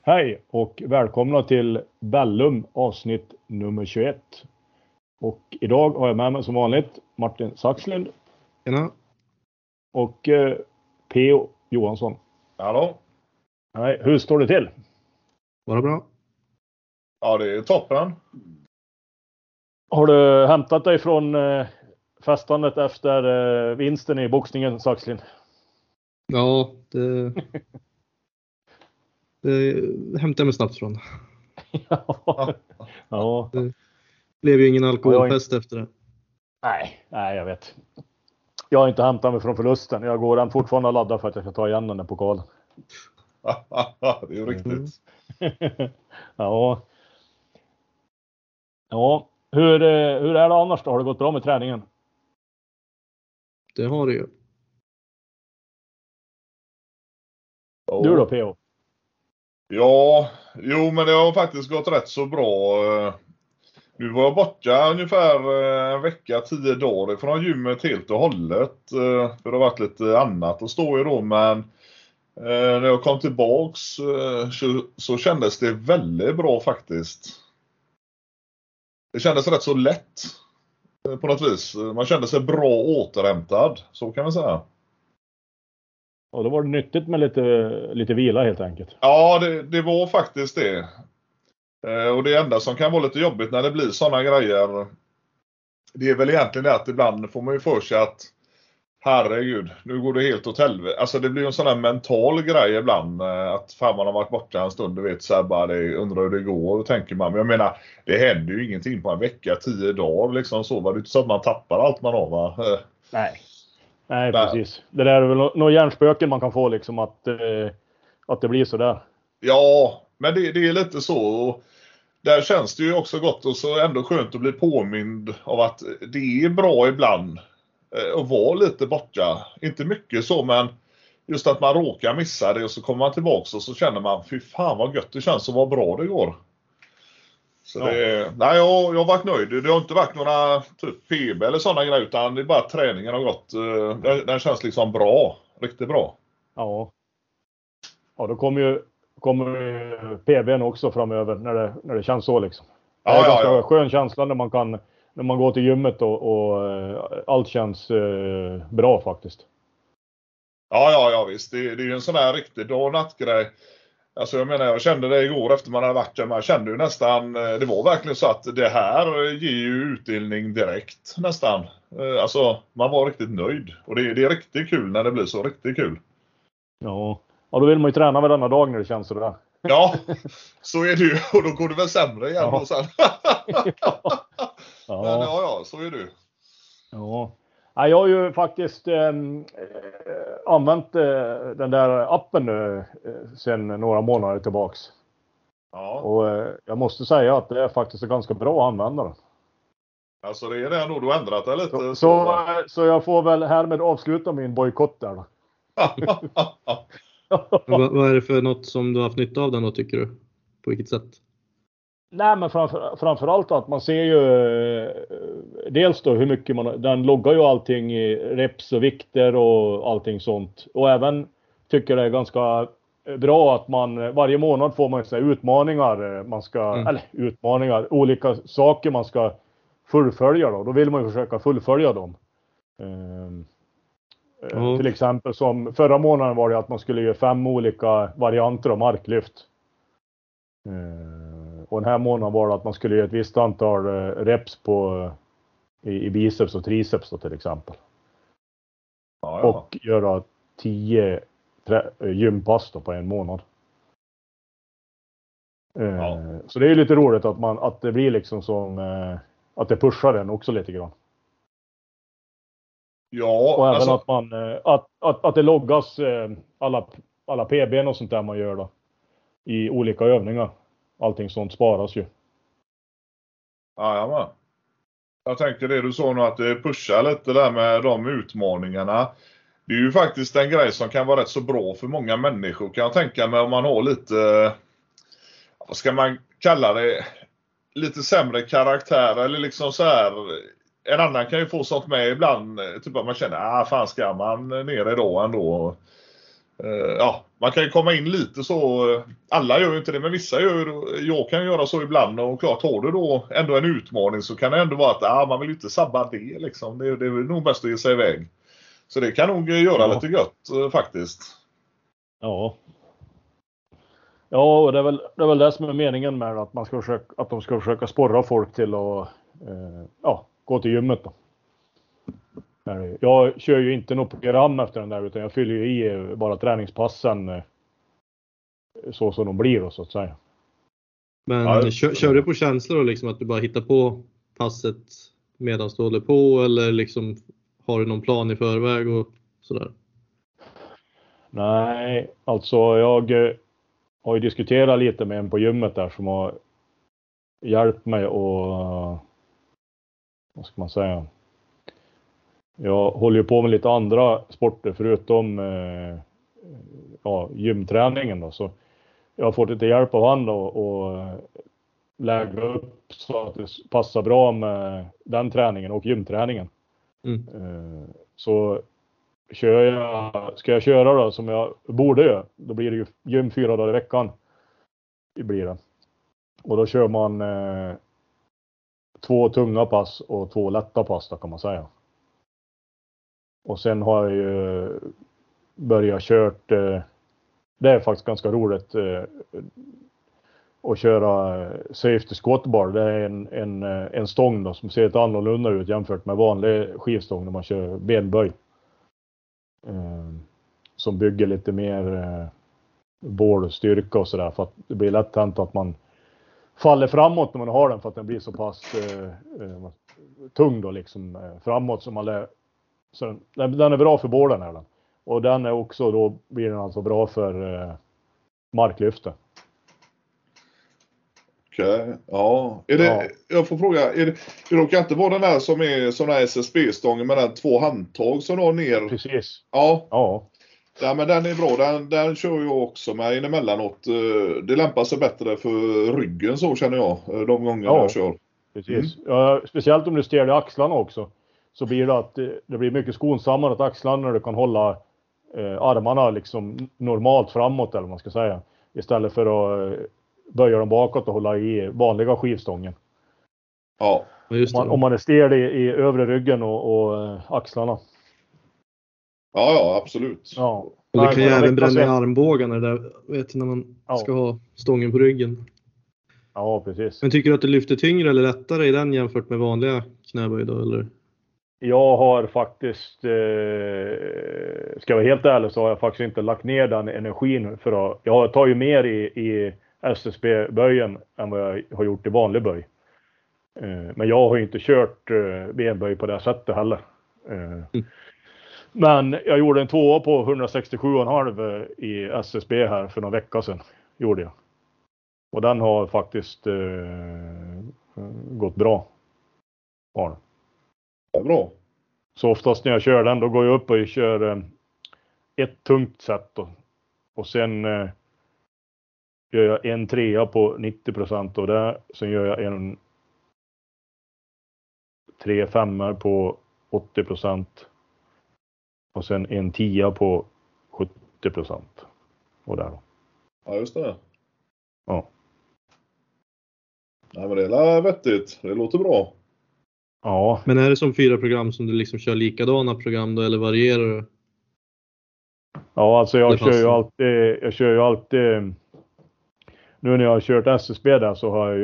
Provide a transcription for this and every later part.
Hej och välkomna till Bellum avsnitt nummer 21. Och idag har jag med mig som vanligt Martin Saxlind. Tjena. Och P.O. Johansson. Hallå. Nej, hur står det till? Var det bra? Ja, det är toppen. Har du hämtat dig från festandet efter vinsten i boxningen, Saxlind? Ja, det hämtade jag mig snabbt från. Ja. Det blev ju ingen alkoholfest efter det. Nej, jag vet. Jag har inte hämtat mig från förlusten. Jag går den fortfarande och laddar för att jag ska ta igen den där pokalen. Det är ju riktigt. Ja. Ja. Hur är det annars då? Har det gått bra med träningen? Det har det ju. Du då, P.O.? Ja, men det har faktiskt gått rätt så bra. Nu var jag borta ungefär en vecka, 10 dagar från gymmet helt och hållet. För det har varit lite annat att stå i då, men när jag kom tillbaks så kändes det väldigt bra faktiskt. Det kändes rätt så lätt på något vis. Man kände sig bra återhämtad, så kan man säga. Och då var det nyttigt med lite vila helt enkelt. Ja, det var faktiskt det. Och det enda som kan vara lite jobbigt när det blir sådana grejer, det är väl egentligen det att ibland får man ju för sig att herregud, nu går det helt åt helvete. Alltså det blir en sån här mental grej ibland, att fan man har varit borta en stund, du vet så här bara, det undrar hur det går, och tänker man. Men jag menar, det händer ju ingenting på en vecka, 10 dagar liksom så. Var det inte så att man tappar allt man har, va? Nej, precis. Det där är väl några hjärnspöken man kan få liksom, att det blir så där. Ja, men det är lite så. Och där känns det ju också gott och så ändå skönt att bli påmind av att det är bra ibland att vara lite borta. Inte mycket så, men just att man råkar missa det och så kommer man tillbaka och så känner man, fy fan vad gött det känns och vad bra det går. Så ja. Nej, jag har varit nöjd. Det har inte varit några typ PB eller sådana grejer, utan det är bara att träningen har gått. Den känns liksom bra, riktigt bra. Ja, då kommer PB:n också framöver när det känns så liksom. Det är ganska skön känsla när man går till gymmet och allt känns bra faktiskt. Ja visst. Det är ju en sån här riktig dag- och nattgrej. Alltså jag kände det igår efter man hade varit där. Man kände ju nästan, det var verkligen så att det här ger ju utdelning direkt nästan. Alltså man var riktigt nöjd. Och det är riktigt kul när det blir så, riktigt kul. Ja, då vill man ju träna varenda dag när det känns så där. Ja, så är det ju. Och då går det väl sämre igen då sen. Ja. Men ja, så är det. Ja. Jag har ju faktiskt använt den där appen nu sedan några månader tillbaks. Ja. Och jag måste säga att det är faktiskt en ganska bra användare. Alltså det är det ändå, du har ändrat det lite. Så jag får väl härmed avsluta min bojkott där då. Vad är det för något som du har haft nytta av den då, tycker du? På vilket sätt? Nej, men framförallt att man ser ju dels då hur mycket den loggar ju allting i reps och vikter och allting sånt. Och även tycker det är ganska bra att man varje månad får man så här utmaningar, man ska eller utmaningar, olika saker man ska fullfölja då. Då vill man ju försöka fullfölja dem. Till exempel som förra månaden var det att man skulle göra 5 olika varianter av marklyft. Och den här månaden var det att man skulle göra ett visst antal reps i biceps och triceps då, till exempel. Ja. Och göra 10 gympass då på en månad. Så det är lite roligt att det blir liksom som att det pushar den också lite grann. Ja, och även alltså, att man att det loggas alla PB:n och sånt där man gör då i olika övningar. Allting sånt sparas ju. Ja. Jag tänker det du sa nu, att det pushar lite där med de utmaningarna. Det är ju faktiskt en grej som kan vara rätt så bra för många människor, kan jag tänka mig, om man har lite, vad ska man kalla det, lite sämre karaktär eller liksom så här. En annan kan ju få sånt med ibland, typ att man känner, fan ska man ner idag ändå. Ja, man kan ju komma in lite så. Alla gör ju inte det, men vissa gör. Jag kan göra så ibland, och klart, har du då ändå en utmaning så kan det ändå vara att man vill inte sabba det liksom. Det är nog bäst att ge sig iväg. Så det kan nog göra lite gött faktiskt. Ja. Ja, och det är väl det som är meningen med att de ska försöka sporra folk till att gå till gymmet då. Jag kör ju inte något program efter den där, utan jag fyller ju i bara träningspassen så som de blir då, så att säga. Men kör du på känslor och liksom att du bara hittar på passet medan du håller på, eller liksom har du någon plan i förväg och sådär? Nej, alltså jag har ju diskuterat lite med en på gymmet där som har hjälpt mig och vad ska man säga? Jag håller ju på med lite andra sporter förutom gymträningen då, så jag har fått lite hjälp av han då och lägga upp så att det passar bra med den träningen och gymträningen. Så ska jag köra då som jag borde göra, då blir det ju gym 4 dagar i veckan. Det blir det. Och då kör man 2 tunga pass och 2 lätta pass då, kan man säga. Och sen har jag ju börjat kört, det är faktiskt ganska roligt att köra safety squat bar. Det är en stång då som ser lite annorlunda ut jämfört med vanlig skivstång när man kör benböj. Som bygger lite mer bålstyrka och sådär, för att det blir lätt hänt att man faller framåt när man har den, för att den blir så pass tung då liksom framåt som man så den är bra för bålen här då. Och den är också då blir den alltså bra för marklyfte. Okej, ja. Jag får fråga, det råkar inte vara den där som är sån här SSB-stången med den 2 handtag som har ner? Precis. Ja. Ja, men den är bra. Den kör jag också med emellanåt. Det lämpar sig bättre för ryggen, så känner jag, de gånger jag kör. Precis. Ja, speciellt om du styr i axlarna också. Så blir det att det blir mycket skonsammare att axlarna, när du kan hålla armarna liksom normalt framåt, eller vad man ska säga. Istället för att böja dem bakåt och hålla i vanliga skivstången. Ja, just det. Om man är stel i övre ryggen och axlarna. Ja, absolut. Ja. Och det kan ju även bränna i armbågarna där, vet när man ska ha stången på ryggen. Ja, precis. Men tycker du att det lyfter tyngre eller lättare i den jämfört med vanliga knäböj då, eller? Jag har faktiskt, ska jag vara helt ärlig, så har jag faktiskt inte lagt ner den energin för att, jag tar ju mer i SSB-böjen än vad jag har gjort i vanlig böj. Men jag har ju inte kört benböj på det sättet heller. Men jag gjorde en 2 på 167,5 i SSB här för några veckor sedan. Gjorde jag. Och den har faktiskt gått bra. Ja. Det är bra. Så oftast när jag kör den, då går jag upp och kör ett tungt set då. Och sen gör jag en 3 på 90% och det. Sen gör jag en 3-5 på 80%. Och sen en 10 på 70%. Och där då. Ja, just det. Ja. Nej, men det är vettigt. Det låter bra. Ja. Men är det som 4 program som du liksom kör likadana program då, eller varierar du? Ja, alltså jag kör ju alltid nu när jag har kört SSB där, så har jag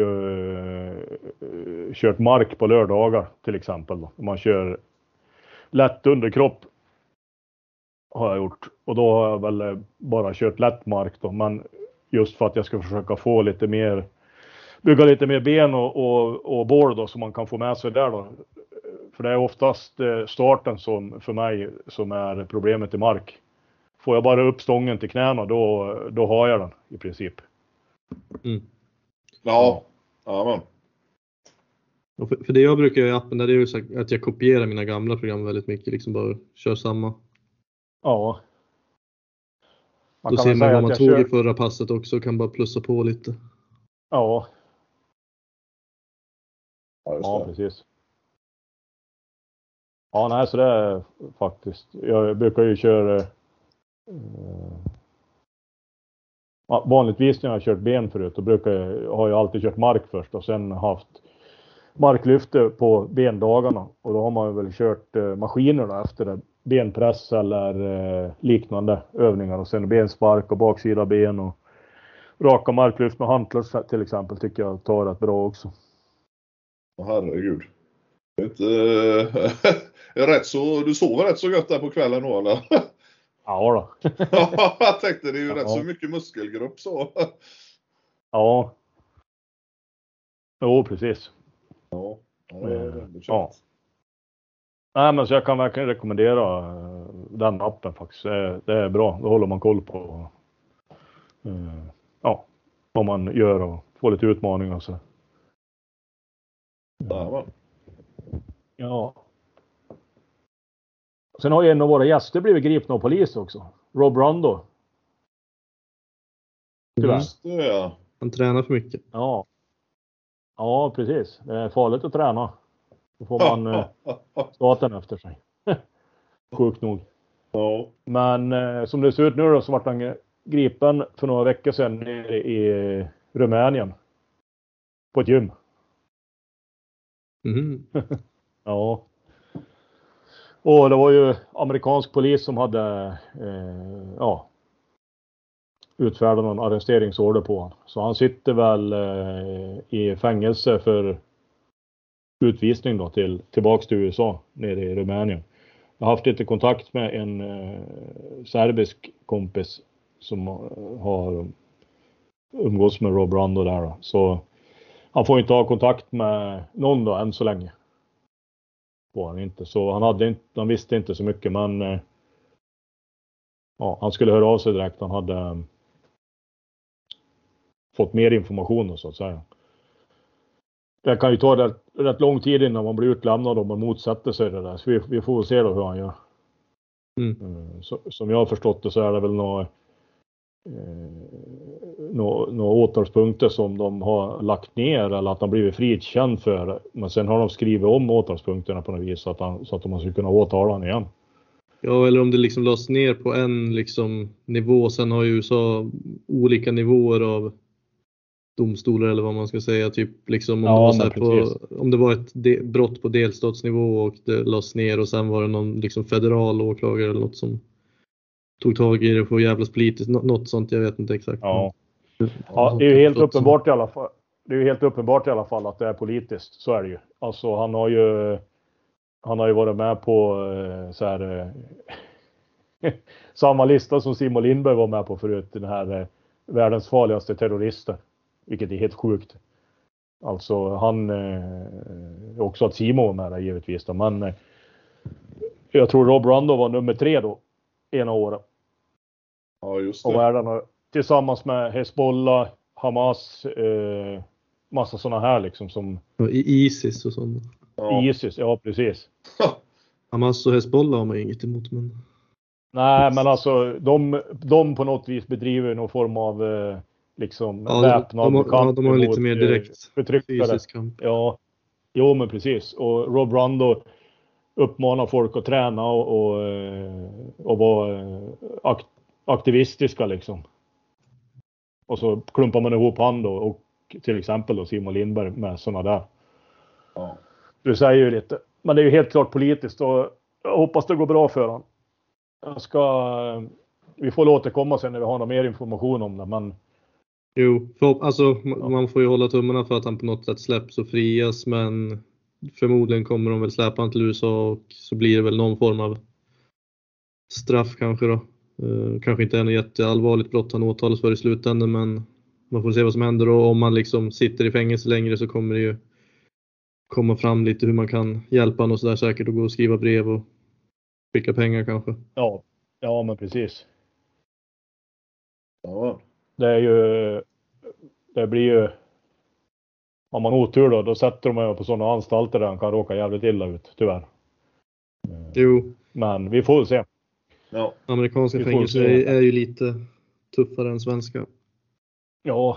ju kört mark på lördagar till exempel då. Om man kör lätt underkropp har jag gjort, och då har jag väl bara kört lätt mark då, men just för att jag ska försöka få lite mer, bygga lite mer ben och bål då, som man kan få med sig där då. För det är oftast starten som för mig som är problemet i mark. Får jag bara upp stången till knäna, då har jag den i princip. Ja, men. Och för det jag brukar göra i appen där, det är ju att jag kopierar mina gamla program väldigt mycket, liksom bara kör samma. Ja. Då ser man vad man tog i förra passet också och kan bara plussa på lite. Ja. Ja, precis. Ja, nej, så det är faktiskt. Jag brukar ju köra Vanligtvis när jag har kört ben förut då har jag alltid kört mark först och sen haft marklyfte på bendagarna. Och då har man väl kört maskinerna efter det. Benpress eller liknande övningar. Och sen benspark och baksida ben och raka marklyft med hantlar till exempel tycker jag tar rätt bra också. Herregud. Rätt så, du sover rätt så gött där på kvällen då eller? Ja då. Jag tänkte det är ju rätt så mycket muskelgrupp så. Ja. Jo, precis. Ja, det är väldigt ja. Nej, men så jag kan verkligen rekommendera den appen faktiskt. Det är bra. Då håller man koll på vad man gör och får lite utmaningar och så. Ja. Sen har ju en av våra gäster blivit gripna av polis också. Rob Rondo. Tyvärr. Ja. Han tränar för mycket. Ja. Ja, precis. Det är farligt att träna. Då får man staten efter sig. Sjukt nog. Ja. Men som det ser ut nu då så vart han gripen för några veckor sedan nere i Rumänien. På ett gym. Mm. Ja. Och det var ju amerikansk polis som hade utfärdat någon arresteringsorder på honom. Så han sitter väl i fängelse för utvisning då tillbaks till USA nere i Rumänien. Jag har haft lite kontakt med en serbisk kompis som har umgås med Rob Rondo där då. Så han får inte ha kontakt med någon då än så länge. Var han inte. Så han visste inte så mycket, men han skulle höra av sig direkt. Han hade fått mer information så att säga. Det kan ju ta rätt lång tid innan man blir utlämnad om man motsätter sig det där. Så vi får se då hur han gör. Som jag har förstått det så är det väl några åtalspunkter som de har lagt ner eller att han blivit frikänd för. Men sen har de skrivit om åtalspunkterna på något vis så att de ska kunna åtala han igen. Ja, eller om det liksom lades ner på en liksom nivå. Sen har ju USA olika nivåer av domstolar eller vad man ska säga. Typ liksom om det var ett brott på delstatsnivå och det lades ner och sen var det någon liksom federal åklagare eller något som tog tag i det för jävlas politiskt. Något sånt, jag vet inte exakt. Ja, det är ju helt uppenbart i alla fall. Det är ju helt uppenbart i alla fall att det är politiskt. Så är det ju. Alltså han har ju varit med på så här samma lista som Simon Lindberg var med på förut. Den här världens farligaste terrorister. Vilket är helt sjukt. Alltså han också att Simon var med där givetvis då. Men jag tror Rob Rondo var nummer 3 då. Ena året. Ja, just det. Och världen tillsammans med Hezbollah, Hamas, massa sådana här liksom som ISIS och sånt. Ja. ISIS, ja precis. Hamas och Hezbollah har man inget emot, men nej, men alltså de på något vis bedriver någon form av liksom väpnad kamp. De har lite mer direkt fysisk kamp. Ja. Jo, men precis. Och Rob Rondo uppmanar folk att träna och vara aktivistiska liksom. Och så klumpar man ihop han då och till exempel då Simon Lindberg med såna där. Ja. Du säger ju lite. Men det är ju helt klart politiskt och jag hoppas det går bra för honom. Vi får återkomma sen när vi har någon mer information om det, men jo, man får ju hålla tummarna för att han på något sätt släpps och frias, men förmodligen kommer de väl släppa han till USA och så blir det väl någon form av straff kanske då. Kanske inte är något jätteallvarligt brott han åtalas för i slutändan, men man får se vad som händer och om man liksom sitter i fängelse längre så kommer det ju komma fram lite hur man kan hjälpa honom och så där säkert och gå och skriva brev och skicka pengar kanske. Ja men precis. Ja. Det blir ju om man otur då sätter de på sådana anstalter där han kan råka jävligt illa ut, tyvärr. Jo. Men vi får se. Ja. Amerikanska fängelser är ju lite tuffare än svenska. Ja.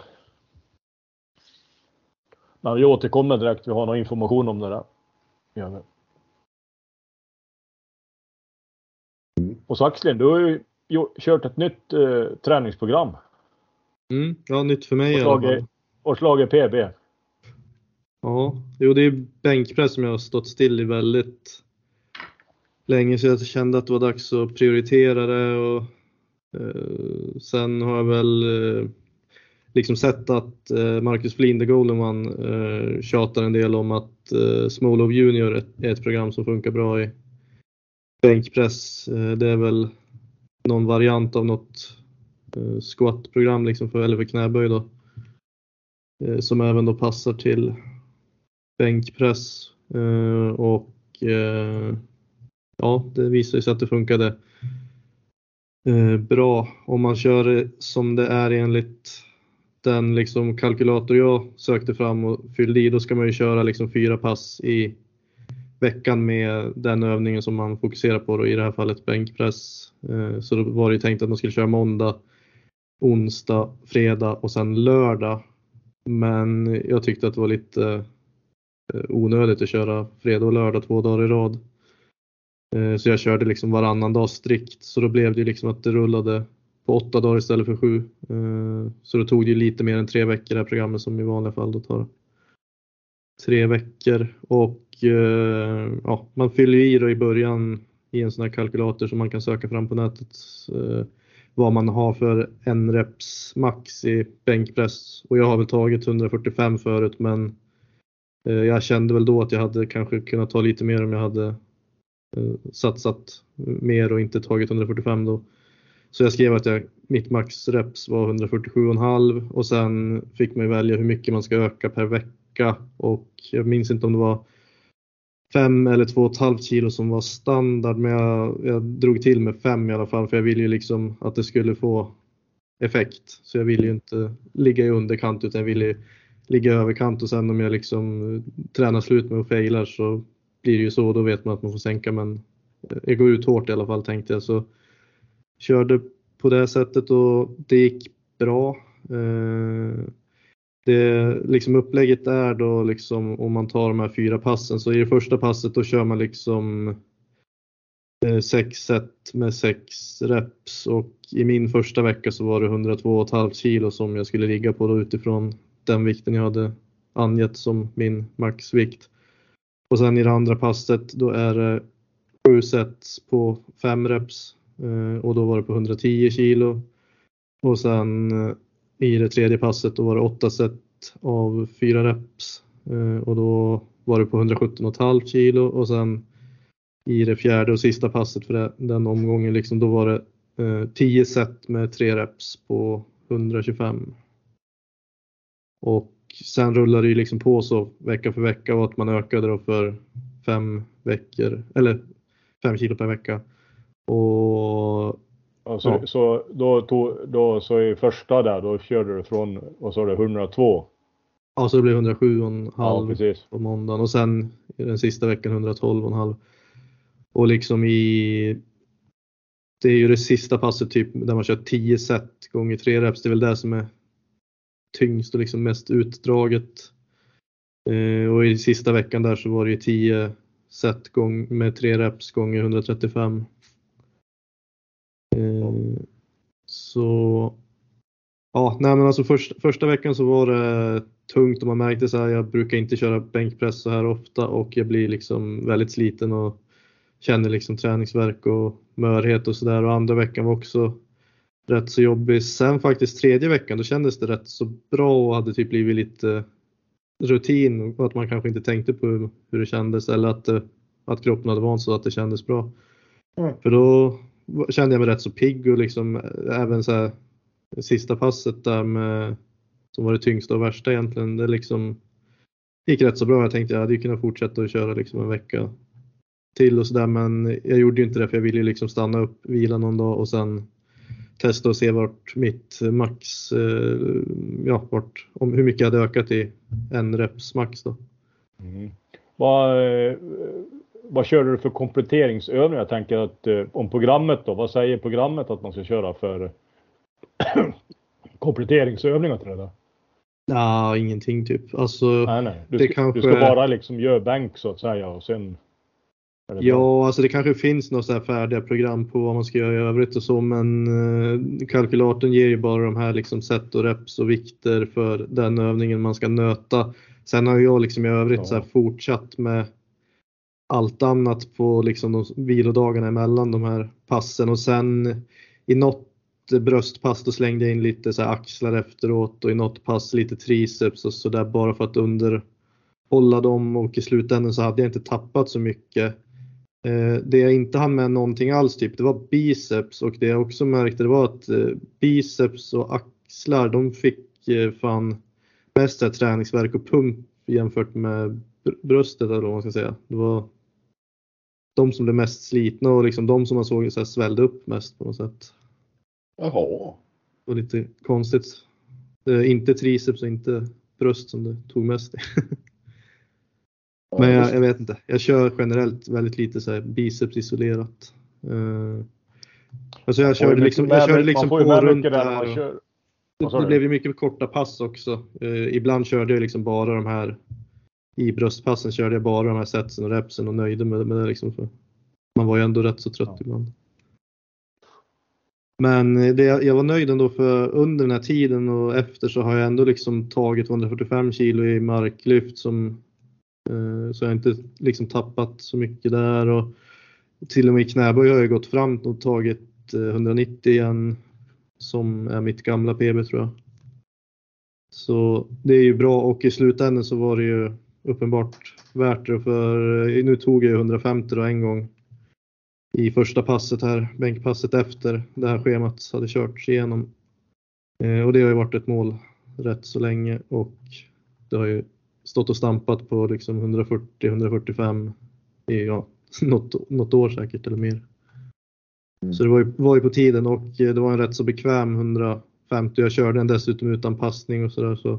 Men vi återkommer direkt. Vi har någon information om det där. Ja. Och Saxlin, du har ju kört ett nytt träningsprogram. Ja, nytt för mig i alla fall. Och slagit PB. Ja, jo, det är bänkpress som jag har stått still i väldigt länge, så jag kände att det var dags att prioritera det. Och sen har jag väl liksom sett att Marcus Flin, the Golden One, tjatar en del om att Smolov Junior är ett program som funkar bra i bänkpress. Det är väl någon variant av något squat-program liksom för knäböj då, som även då passar till bänkpress, och ja, det visar sig att det funkade bra om man kör det som det är enligt den liksom kalkylator jag sökte fram och fyllde i. Då ska man ju köra liksom 4 pass i veckan med den övningen som man fokuserar på då, i det här fallet bänkpress. Så då var det ju tänkt att man skulle köra måndag, onsdag, fredag och sen lördag. Men jag tyckte att det var lite onödigt att köra fredag och lördag 2 dagar i rad. Så jag körde liksom varannan dag strikt. Så då blev det liksom att det rullade på 8 dagar istället för 7. Så då tog det ju lite mer än 3 veckor det här programmet, som i vanliga fall då tar 3 veckor. Och ja, man fyller ju i då i början i en sån här kalkylator som man kan söka fram på nätet, vad man har för en reps max i bänkpress. Och jag har väl tagit 145 förut, men jag kände väl då att jag hade kanske kunnat ta lite mer om jag hade satsat mer och inte tagit 145 då. Så jag skrev att mitt max reps var 147,5, och sen fick man välja hur mycket man ska öka per vecka. Och jag minns inte om det var 5 eller 2,5 kilo som var standard, men jag drog till med 5 i alla fall, för jag ville ju liksom att det skulle få effekt. Så jag ville ju inte ligga i underkant, utan jag ville ligga i överkant, och sen om jag liksom tränar slut med och failar så blir det ju så, då vet man att man får sänka. Men jag går ut hårt i alla fall, tänkte jag. Så körde på det sättet och det gick bra. Det liksom upplägget är då liksom, om man tar de här 4 passen, så i det första passet då kör man liksom 6 set med 6 reps, och i min första vecka så var det 102,5 kilo som jag skulle ligga på då, utifrån den vikten jag hade angett som min maxvikt. Och sen i det andra passet då är det 7 sets på 5 reps, och då var det på 110 kilo. Och sen i det tredje passet då var det 8 set av 4 reps, och då var det på 117,5 kilo. Och sen i det fjärde och sista passet för den omgången liksom, då var det 10 set med 3 reps på 125. Och sen rullade det ju liksom på så vecka för vecka, och att man ökade då för 5 veckor eller 5 kilo per vecka. Och alltså, ja. Så i första där då körde du från, vad sa du, 102? Ja, så det blev 107,5 ja, på måndagen, och sen i den sista veckan 112,5. Och liksom det är ju det sista passet typ där man kör 10 set gånger 3 reps. Det är väl det som är tyngst och liksom mest utdraget. Och i sista veckan där så var det ju 10 set med 3 reps gånger 135. Så ja, nej men alltså första veckan så var det tungt, och man märkte så här, jag brukar inte köra bänkpress så här ofta, och jag blir liksom väldigt sliten och känner liksom träningsvärk och mörhet och sådär. Och andra veckan var också rätt så jobbig. Sen faktiskt tredje veckan, då kändes det rätt så bra och hade typ blivit lite rutin, och att man kanske inte tänkte på hur det kändes, eller att kroppen hade vant så att det kändes bra. För då kände jag mig rätt så pigg, och liksom även så här sista passet där med, som var det tyngsta och värsta egentligen, det liksom gick rätt så bra. Jag tänkte jag hade kunnat fortsätta att köra liksom en vecka till och sådär, men jag gjorde ju inte det, för jag ville liksom stanna upp, vila någon dag och sen testa och se vart mitt max, hur mycket jag hade ökat i en reps max då. Mm. Vad kör du för kompletteringsövningar? Jag tänker att om programmet då, vad säger programmet att man ska köra för kompletteringsövningar till det där? Ja, ingenting typ. Alltså, nej. Du ska bara liksom göra bänk så att säga, och sen Ja, alltså det kanske finns några så här färdiga program på vad man ska göra i övrigt och så, men kalkylatorn ger ju bara de här liksom set och reps och vikter för den övningen man ska nöta. Sen har jag liksom i övrigt så här fortsatt med allt annat på liksom de vilodagarna emellan de här passen, och sen i något bröstpass då slängde jag in lite så här axlar efteråt, och i något pass lite triceps och så där, bara för att underhålla dem, och i slutändan så hade jag inte tappat så mycket. Det jag inte hann med någonting alls typ, det var biceps, och det jag också märkte det var att biceps och axlar, de fick fan mest här träningsvärk och pump jämfört med bröstet, eller vad man ska säga. Det var de som blev mest slitna och liksom de som man såg så här svällde upp mest på något sätt. Jaha. Det var lite konstigt. Inte triceps och inte bröst som det tog mest. Men jag vet inte. Jag kör generellt väldigt lite så här biceps isolerat. Alltså jag körde liksom på runt där. Det blev ju mycket korta pass också. Ibland körde jag liksom bara de här, i bröstpassen körde jag bara de här setsen och repsen och nöjde med det liksom, för man var ju ändå rätt så trött ibland. Men jag var nöjd ändå, för under den här tiden och efter så har jag ändå liksom tagit 245 kilo i marklyft som, så jag har inte liksom tappat så mycket där, och till och med i knäböj har jag gått fram och tagit 190 igen, som är mitt gamla PB tror jag. Så det är ju bra, och i slutändan så var det ju uppenbart värt det, för nu tog jag 150 då en gång i första passet här, bänkpasset efter det här schemat hade körts igenom. Och det har ju varit ett mål rätt så länge, och det har ju stått och stampat på liksom 140-145 i något år säkert eller mer. Så det var ju på tiden, och det var en rätt så bekväm 150. Jag körde den dessutom utan passning och sådär, så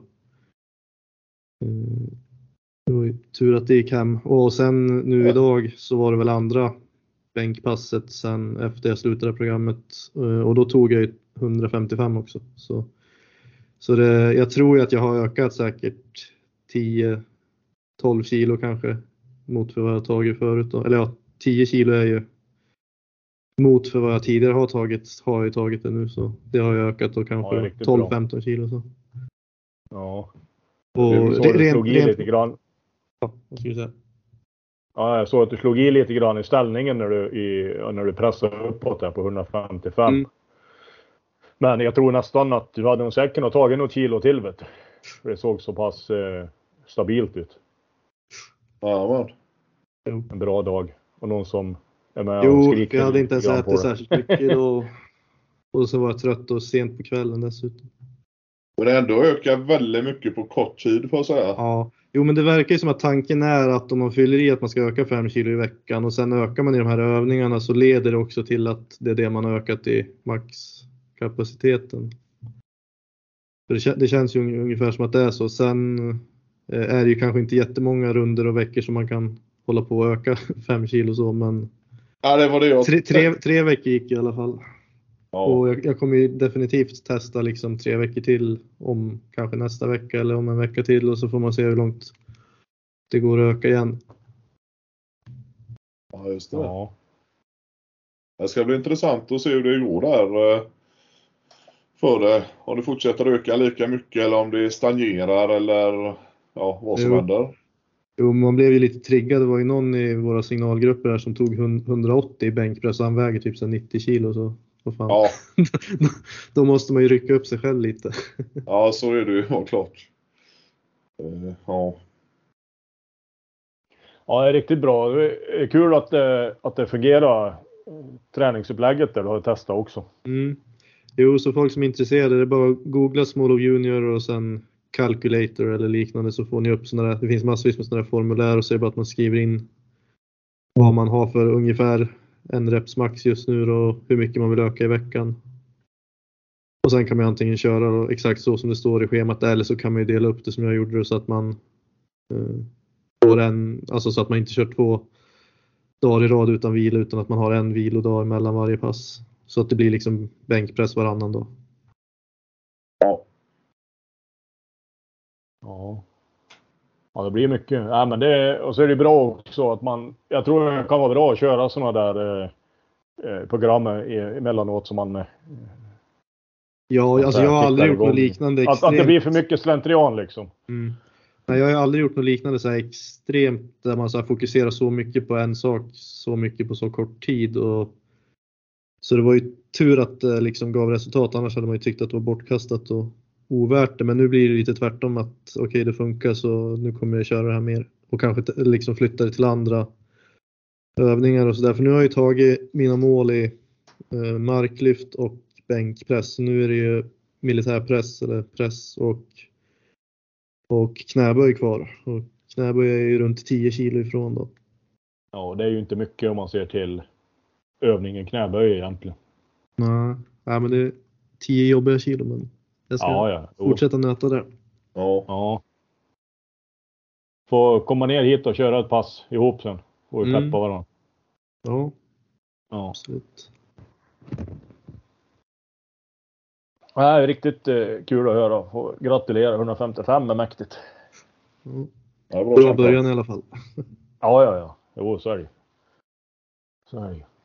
det var ju tur att det gick hem. Och sen nu idag så var det väl andra bänkpasset sen efter jag slutade programmet, och då tog jag 155 också. Så jag tror ju att jag har ökat säkert 10-12 kilo kanske mot för vad jag tagit förut då. Eller ja, 10 kilo är ju mot för vad jag tidigare har jag tagit det nu, så det har jag ökat då kanske 12-15 kilo så. Ja. Och det slog i lite grann. Ja, vad ska jag säga? Ja, jag såg att du slog i lite grann i ställningen när du pressade uppåt där på 155. Mm. Men jag tror nästan att du hade säkert kunnat tagit något kilo till, vet du. För det såg så pass stabilt ut. Ja, men. En bra dag. Och någon som är med och skriker. Jo, jag hade inte ens ätit särskilt mycket då. Och så var jag trött och sent på kvällen dessutom. Men det ändå ökar väldigt mycket på kort tid, får jag säga. Ja, jo, men det verkar ju som att tanken är att om man fyller i att man ska öka 5 kilo i veckan, och sen ökar man i de här övningarna, så leder det också till att det är det man har ökat i maxkapaciteten. Det känns ju ungefär som att det är så. Sen är det ju kanske inte jättemånga runder och veckor som man kan hålla på och öka 5 kilo så, men ja, det var det jag... tre veckor gick i alla fall. Ja. Och jag kommer ju definitivt testa liksom 3 veckor till, om kanske nästa vecka eller om en vecka till, och så får man se hur långt det går att öka igen. Ja, just det. Ja. Det ska bli intressant att se hur det går där för det. Om det fortsätter öka lika mycket eller om det stagnerar eller ja, vad som händer. Jo, man blev ju lite triggad. Det var ju någon i våra signalgrupper där som tog 180 i bänkpress, och han väger typ så 90 kilo, så vad fan. Ja. Då måste man ju rycka upp sig själv lite. Ja, så är det ju, ja, klart. Ja. Ja, det är riktigt bra. Det är kul att det fungerar, träningsupplägget där du har testat också. Mm. Jo, så folk som är intresserade, det är bara att googla Small Junior och sen Calculator eller liknande, så får ni upp sådana där. Det finns massvis med sådana där formulär, och så är det bara att man skriver in vad man har för ungefär en reps max just nu och hur mycket man vill öka i veckan. Och sen kan man antingen köra då, exakt så som det står i schemat, eller så kan man ju dela upp det som jag gjorde, så att man får alltså så att man inte kör 2 dagar i rad utan vila, utan att man har en vilodag mellan varje pass. Så att det blir liksom bänkpress varannan då. Ja. Ja. Ja, det blir mycket. Ja, men det, och så är det bra också att jag tror det kan vara bra att köra sådana där program emellanåt som man... Ja, alltså jag har aldrig gjort något liknande extremt. Att det blir för mycket slentrian liksom. Mm. Nej, jag har aldrig gjort något liknande så här extremt där man så här fokuserar så mycket på en sak så mycket på så kort tid. Så det var ju tur att det liksom gav resultat, annars hade man ju tyckt att det var bortkastat och ovärt det. Men nu blir det lite tvärtom att okej, det funkar så nu kommer jag köra det här mer. Och kanske liksom flytta det till andra övningar och sådär. För nu har jag ju tagit mina mål i marklyft och bänkpress. Nu är det ju militärpress eller press och knäböj kvar. Och knäböj är ju runt 10 kilo ifrån då. Ja, det är ju inte mycket om man ser till övningen knäböj egentligen. Nej, men det är 10 jobbiga kilo, men jag ska fortsätta nöta där. Ja. Få komma ner hit och köra ett pass ihop sen. Och peppa varandra. Ja, absolut. Det är riktigt kul att höra. Få gratulera, 155 är mäktigt. Bra början i alla fall. Ja. Jo, så är det. Så är det.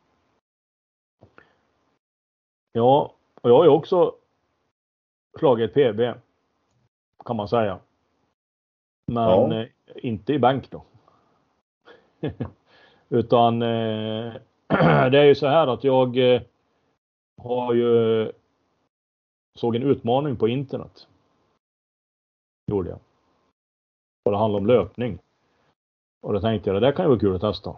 Ja, och jag har ju också slagit PB, kan man säga. Men inte i bänk då. Utan det är ju så här att jag har ju såg en utmaning på internet. Gjorde jag. Och det handlar om löpning. Och då tänkte jag, det där kan ju vara kul att testa.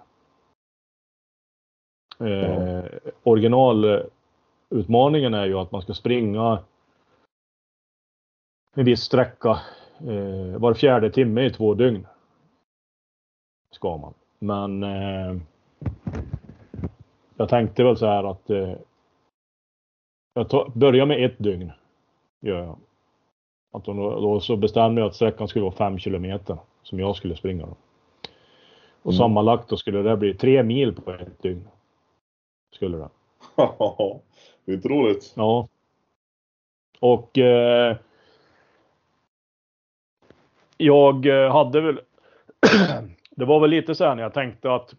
Originalutmaningen är ju att man ska springa en viss sträcka var 4:e timme i 2 dygn. Ska man. Men jag tänkte väl så här att jag börjar med 1 dygn. Gör jag. Att då så bestämde jag att sträckan skulle vara 5 kilometer som jag skulle springa då. Och sammanlagt då skulle det bli 3 mil på 1 dygn. Skulle det. Det är inte roligt. Ja. Och jag hade väl det var väl lite så här när jag tänkte att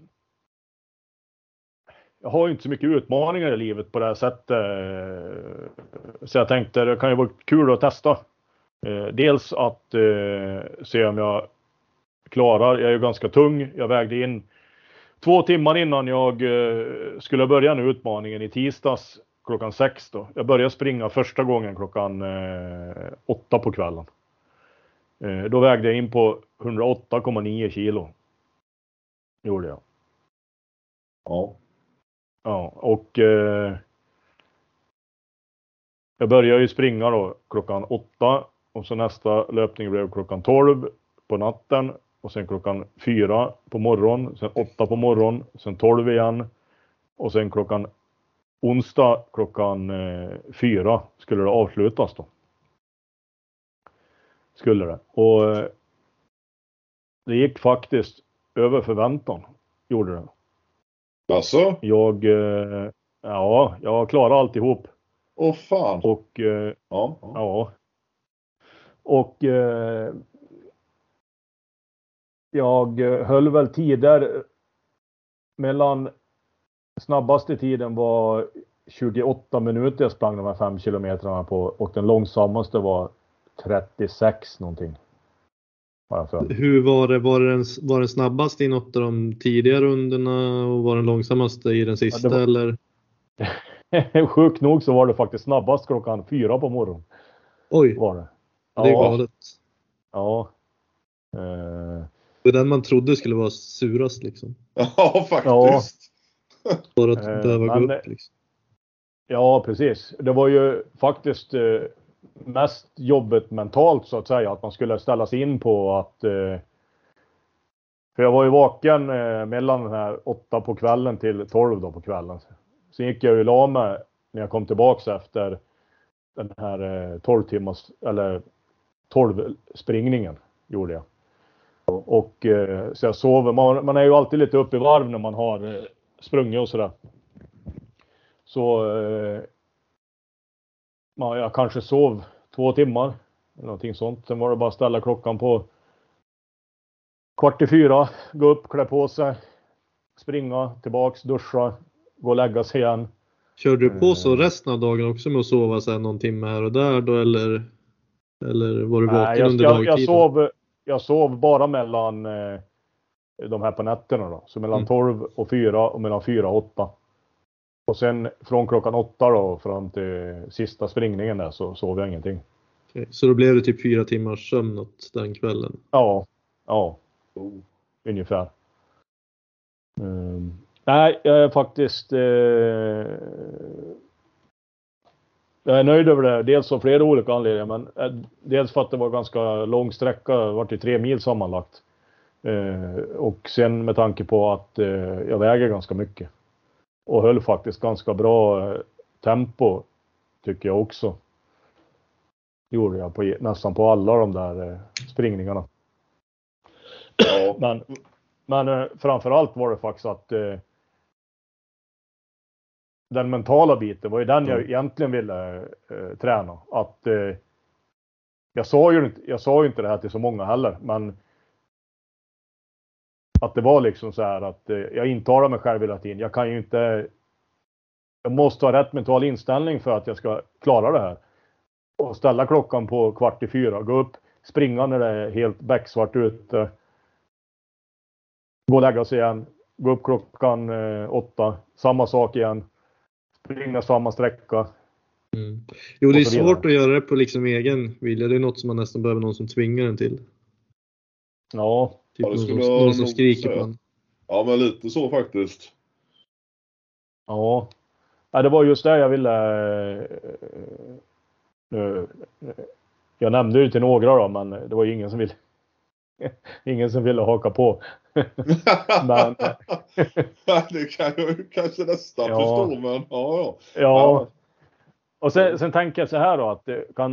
jag har ju inte så mycket utmaningar i livet på det här sättet. Så jag tänkte det kan ju vara kul att testa. Dels att se om jag klarar. Jag är ju ganska tung. Jag vägde in 2 timmar innan jag skulle börja nu utmaningen i tisdags klockan 6 då. Jag började springa första gången klockan 8 på kvällen. Då vägde jag in på 108,9 kilo. Gjorde jag. Ja, och jag började ju springa då klockan 8 och så nästa löpning blev klockan 12 på natten och sen klockan 4 på morgon, sen 8 på morgon, sen 12 igen och sen onsdag klockan 4 skulle det avslutas då. Skulle det. Och det gick faktiskt över förväntan. Gjorde det. Alltså? Jag klarade alltihop. Åh fan. Och ja. Och jag höll väl tider mellan snabbaste tiden var 28 minuter jag sprang de här 5 kilometrarna på och den långsammaste var 36 någonting. Hur var den snabbaste i något av de tidigare rundorna och var den långsammaste i den sista eller? Sjukt nog så var det faktiskt snabbast klockan 4 på morgonen. Oj. Var det. Ja. Det är galet. Ja. Det är den man trodde skulle vara surast liksom. Ja, faktiskt. Bara att behöva gå upp liksom. Ja, precis. Det var ju faktiskt mest jobbet mentalt så att säga. Att man skulle ställa sig in på att... för jag var ju vaken mellan den här 8 på kvällen till 12 då på kvällen. Sen gick jag ju la mig när jag kom tillbaka efter den här 12 timmars eller 12 springningen gjorde jag. Och så jag sover. Man är ju alltid lite upp i varv när man har sprungit och sådär. Så jag kanske sov 2 timmar eller någonting sånt. Sen var det bara att ställa klockan på 3:15, gå upp, klä på sig, springa, tillbaks, duscha, gå och lägga sig igen. Körde du på så resten av dagen också med att sova så här någon timme här och där då, eller var du vaken under dagtiden? Jag sov bara mellan de här på nätterna då. Så mellan 12 och 4 och mellan 4 och 8. Och sen från klockan 8 då fram till sista springningen där så sov jag ingenting. Okay. Så då blev det typ 4 timmars sömn åt den kvällen? Ja. Ungefär. Nej, jag är faktiskt jag är nöjd över det. Dels av flera olika anledningar, men dels för att det var ganska lång sträcka, det var till 3 mil sammanlagt. Och sen med tanke på att jag väger ganska mycket. Och höll faktiskt ganska bra tempo, tycker jag också. Gjorde jag nästan på alla de där springningarna. Ja. Men framförallt var det faktiskt att den mentala biten var ju den jag egentligen ville träna. Att jag sa ju inte det här till så många heller, men att det var liksom så här att jag intalar mig själv hela tiden. Jag måste ha rätt mental inställning för att jag ska klara det här. Och ställa klockan på 3:15, gå upp, springa när det är helt becksvart ute. Gå och lägga sig igen, gå upp klockan 8, samma sak igen. Springa samma sträcka. Jo, det är svårt att göra det på liksom egen vilja. Det är något som man nästan behöver någon som tvingar en till. Ja. Typ någon som skriker på en. Ja, men lite så faktiskt. Ja. Det var just det jag ville. Jag nämnde ju till några då, men det var ju ingen som ville haka på. Men det kan jag ju kanske nästan förstå, men ja. Och sen tänker jag så här då, att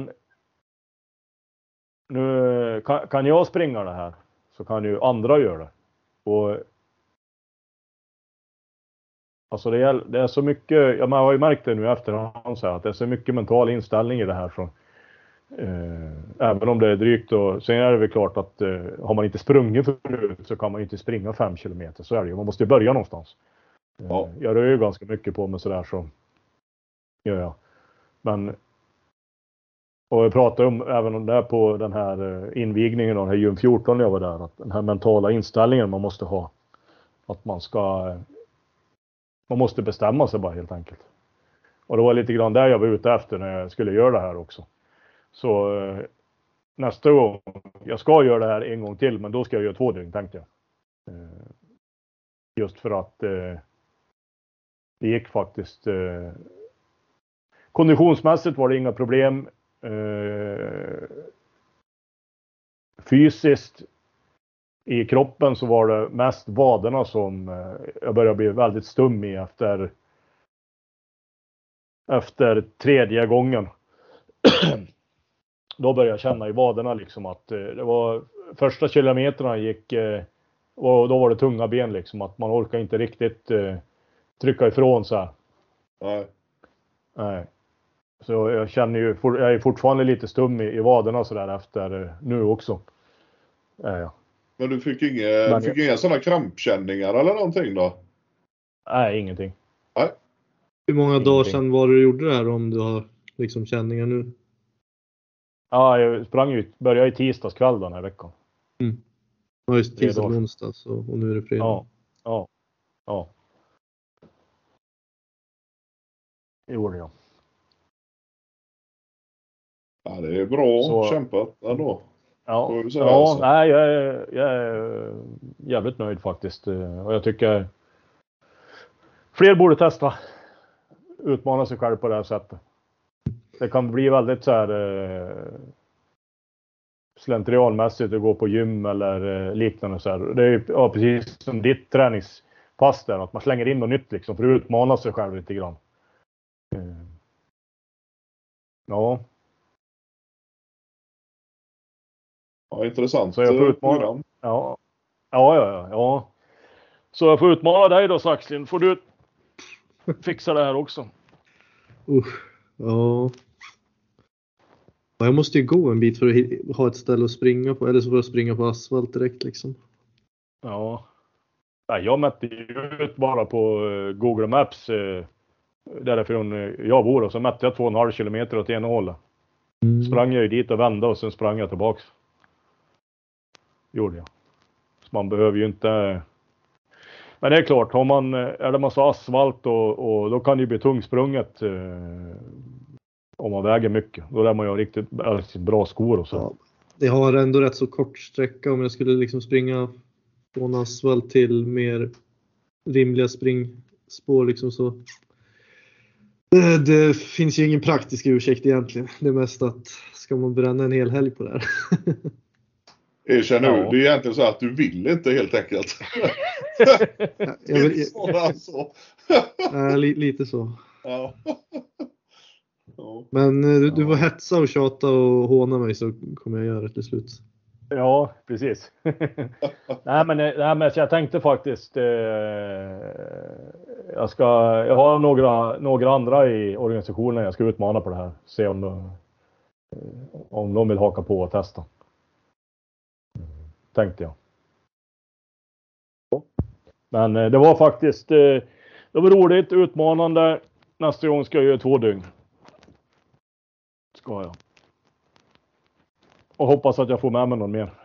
kan jag springa det här, så kan ju andra göra det. Och alltså det är så mycket, man har ju märkt det nu efterhand så här, att det är så mycket mental inställning i det här, så även om det är drygt. Och sen är det väl klart att har man inte sprungit förut så kan man ju inte springa 5 kilometer, så är det ju. Man måste ju börja någonstans. Jag rör ju ganska mycket på mig sådär, så gör jag. Men och jag pratade även om det på den här invigningen av den här gym 14 när jag var där, att den här mentala inställningen man måste ha, att man måste bestämma sig bara helt enkelt. Och det var lite grann där jag var ute efter när jag skulle göra det här också. Så nästa gång, jag ska göra det här en gång till, men då ska jag göra 2 dygn, tänkte jag. Just för att det gick faktiskt konditionsmässigt var det inga problem. Fysiskt i kroppen så var det mest vaderna som jag började bli väldigt stum i efter 3:e gången. Då började jag känna i vaderna liksom att det var första kilometrarna gick och då var det tunga ben liksom, att man orkar inte riktigt trycka ifrån så här. Nej. Så jag känner ju, jag är fortfarande lite stum i vaderna så där efter nu också. Ja. Men du fick inga sådana krampkänningar eller någonting då? Nej, ingenting. Nej. Hur många dagar sedan var du gjorde det här, om du har liksom känningar nu? Ja, jag började i tisdags kväll den här veckan. Ja, just tisdag och onsdag, och nu är det fredag. Ja. Det gjorde jag. Ja, det är bra kämpat ändå. Nej, jag är jävligt nöjd faktiskt. Och jag tycker fler borde testa. Utmana sig själv på det här sättet. Det kan bli väldigt så här slentrianmässigt att gå på gym eller liknande så här. Det är ju precis som ditt träningspass där, att man slänger in något nytt liksom för att utmana sig själv lite grann. Ja. Ja, intressant. Så jag får utmana. Ja. Så jag får utmana dig då, Saxlin. Får du fixa det här också? Ja. Jag måste ju gå en bit för att ha ett ställe att springa på, eller så får jag springa på asfalt direkt liksom. Ja. Nej, jag mätte ut bara på Google Maps därifrån jag bor, och så mätte jag 2,5 kilometer åt ena hållet. Sprang jag ju dit och vände och sen sprang jag tillbaks. Gjorde jag. Så man behöver ju inte... Men det är klart, är det massa asfalt och då kan det ju bli tungsprunget om man väger mycket. Då lär man ju ha riktigt bra skor och så. Ja, det har ändå rätt så kort sträcka om jag skulle liksom springa från asfalt till mer rimliga springspår liksom så. Det finns ju ingen praktisk ursäkt egentligen. Det är mest att ska man bränna en hel helg på det här. Erkänn nu, det är egentligen så att du vill inte helt enkelt. Lite så. Ja. Men du var hetsa och tjata och håna mig så kommer jag göra det till slut. Ja, precis. nej, men jag tänkte faktiskt jag har några andra i organisationen jag ska utmana på det här. Se om de vill haka på och testa. Tänkte jag. Men det var faktiskt det var roligt, utmanande. Nästa gång ska jag göra 2 dygn. Ska jag. Och hoppas att jag får med mig någon mer.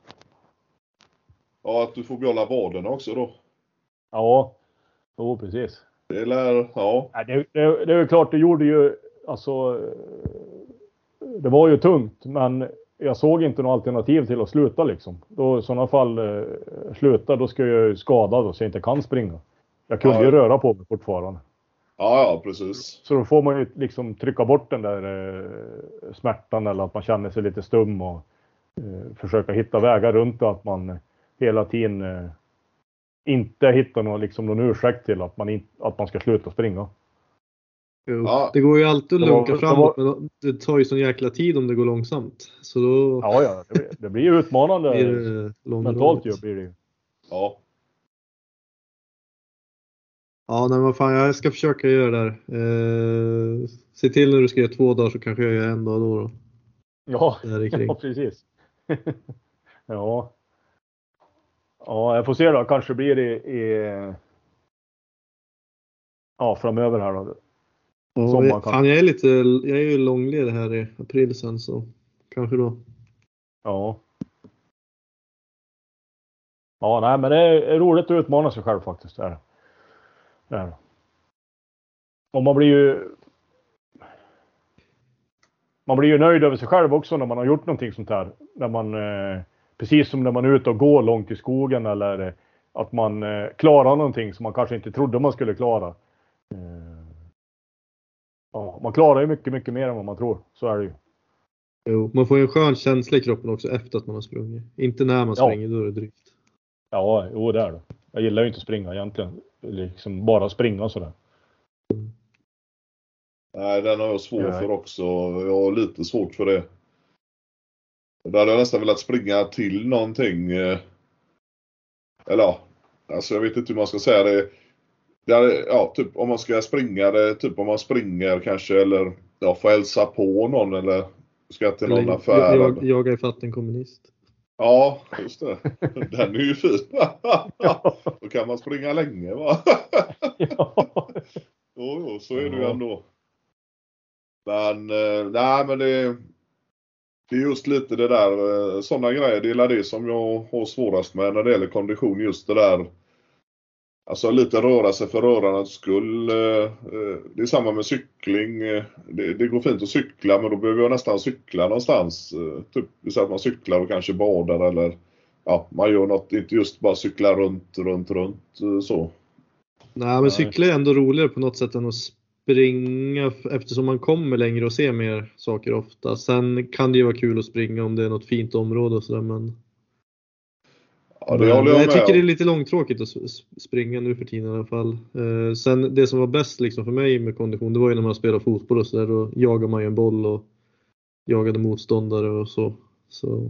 Ja, att du får behålla vaden också då. Ja, precis. Det lär, ja. Det är klart, det gjorde ju, alltså, det var ju tungt, men jag såg inte något alternativ till att sluta liksom. Då i sådana fall sluta, då ska jag ju skada då, så jag inte kan springa. Jag kunde ju röra på mig fortfarande. Ja, precis. Så då får man ju liksom trycka bort den där smärtan, eller att man känner sig lite stum och försöka hitta vägar runt, och att man hela tiden inte hittar någon ursäkt till att man ska sluta springa. Jo, ja. Det går ju alltid att lunka framåt, men det tar ju sån jäkla tid om det går långsamt. Så då... Ja, det blir ju utmanande. Mentalt ju blir det ju. Ja. Ja, nej, vad fan, jag ska försöka göra det där. Se till när du ska göra 2 dagar så kanske jag gör 1 dag då. Ja, precis. Ja, jag får se då. Kanske blir det framöver här då. Ja, fan, jag är ju långledig här i april sen, så kanske då. Ja. Ja, nej, men det är roligt att utmana sig själv faktiskt. Där. Och man blir ju nöjd över sig själv också när man har gjort någonting sånt här. När man, precis som när man är ute och går långt i skogen, eller att man klarar någonting som man kanske inte trodde man skulle klara. Ja, man klarar ju mycket, mycket mer än vad man tror. Så är det ju. Jo, man får ju en skön känsla i kroppen också efter att man har sprungit. Inte när man springer, då är det drygt. Ja, det är det. Jag gillar ju inte att springa egentligen. Liksom bara springa sådär. Nej, den har jag svårt för också. Jag har lite svårt för det. Där hade jag nästan velat springa till någonting. Eller alltså jag vet inte hur man ska säga det. Ja, typ om man ska springa det, typ om man springer kanske, eller få hälsa på någon, eller ska till någon affär. Jag är fatt en kommunist. Ja, just det. Den är ju fin. Då kan man springa länge, va? Jo, så är det ju ändå. Men nej, men det är just lite det där, sådana grejer, det är det som jag har svårast med när det gäller kondition, just det där. Alltså lite röra sig för rörandets skull. Det är samma med cykling. Det går fint att cykla, men då behöver jag nästan cykla någonstans. Typ så att man cyklar och kanske badar, eller man gör något, inte just bara cykla runt så. Nej, men cykla är ändå roligare på något sätt än att springa, eftersom man kommer längre och ser mer saker ofta. Sen kan det ju vara kul att springa om det är något fint område och sådär, men... Ja, jag tycker det är lite långtråkigt att springa nu för tiden i alla fall. Sen det som var bäst liksom för mig med kondition, det var ju när man spelade fotboll och så där. Då jagade man ju en boll och jagade motståndare och så. Så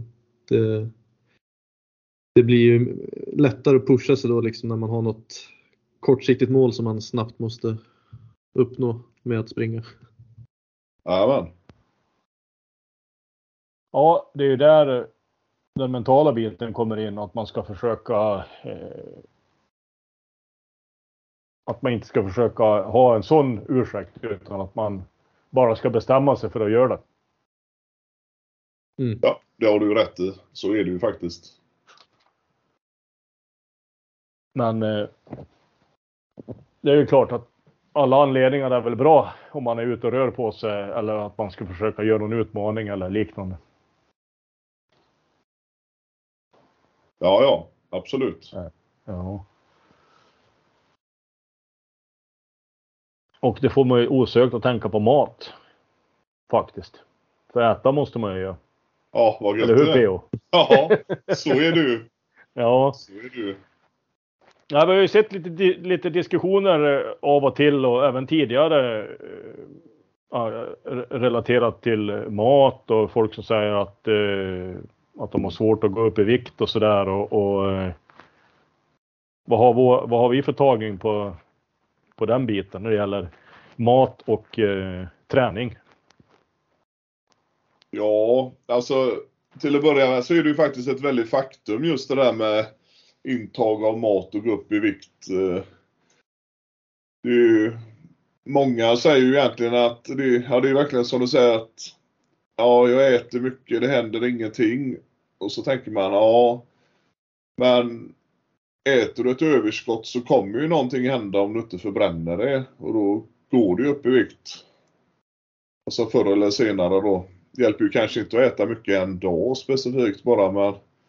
det blir ju lättare att pusha sig då liksom när man har något kortsiktigt mål som man snabbt måste uppnå med att springa. Amen. Ja, det är ju där den mentala biten kommer in, att man ska försöka att man inte ska försöka ha en sån ursäkt, utan att man bara ska bestämma sig för att göra det. Ja, det har du rätt i. Så är det ju faktiskt. Men det är ju klart att alla anledningar är väl bra om man är ute och rör på sig, eller att man ska försöka göra någon utmaning eller liknande. Ja, absolut. Ja. Och det får man ju osökt att tänka på mat. Faktiskt. För äta måste man ju göra. Ja, vad gött. Eller hur, P.O.? Ja, så är du. Ja. Så är du. Ja, vi har ju sett lite diskussioner av och till, och även tidigare relaterat till mat, och folk som säger att de har svårt att gå upp i vikt och sådär. Vad har vi för tagning på den biten när det gäller mat och träning? Ja, alltså till att börja med så är det ju faktiskt ett väldigt faktum just det där med intag av mat och gå upp i vikt. Det är ju, många säger ju egentligen att det är verkligen som du säger att ja, jag äter mycket, det händer ingenting. Och så tänker man, ja, men äter du ett överskott så kommer ju någonting hända om du inte förbränner det. Och då går du upp i vikt. Alltså förr eller senare då. Det hjälper ju kanske inte att äta mycket en dag specifikt bara, men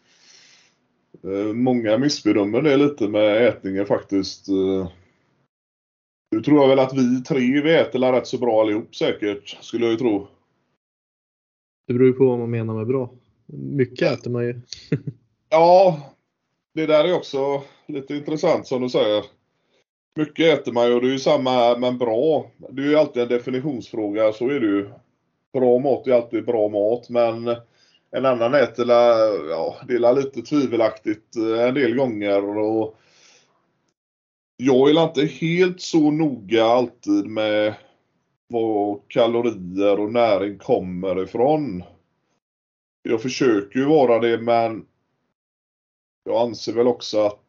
många missbedömer det lite med ätningen faktiskt. Nu tror jag väl att vi äter rätt så bra allihop säkert, skulle jag ju tro. Det beror ju på vad man menar med bra. Mycket äter man ju. Ja, det där är också lite intressant som du säger. Mycket äter man ju, och det är ju samma här, men bra. Det är ju alltid en definitionsfråga, så är det ju. Bra mat är alltid bra mat, men en annan äter det är lite tvivelaktigt en del gånger. Och jag är inte helt så noga alltid med var kalorier och näring kommer ifrån. Jag försöker ju vara det, men jag anser väl också att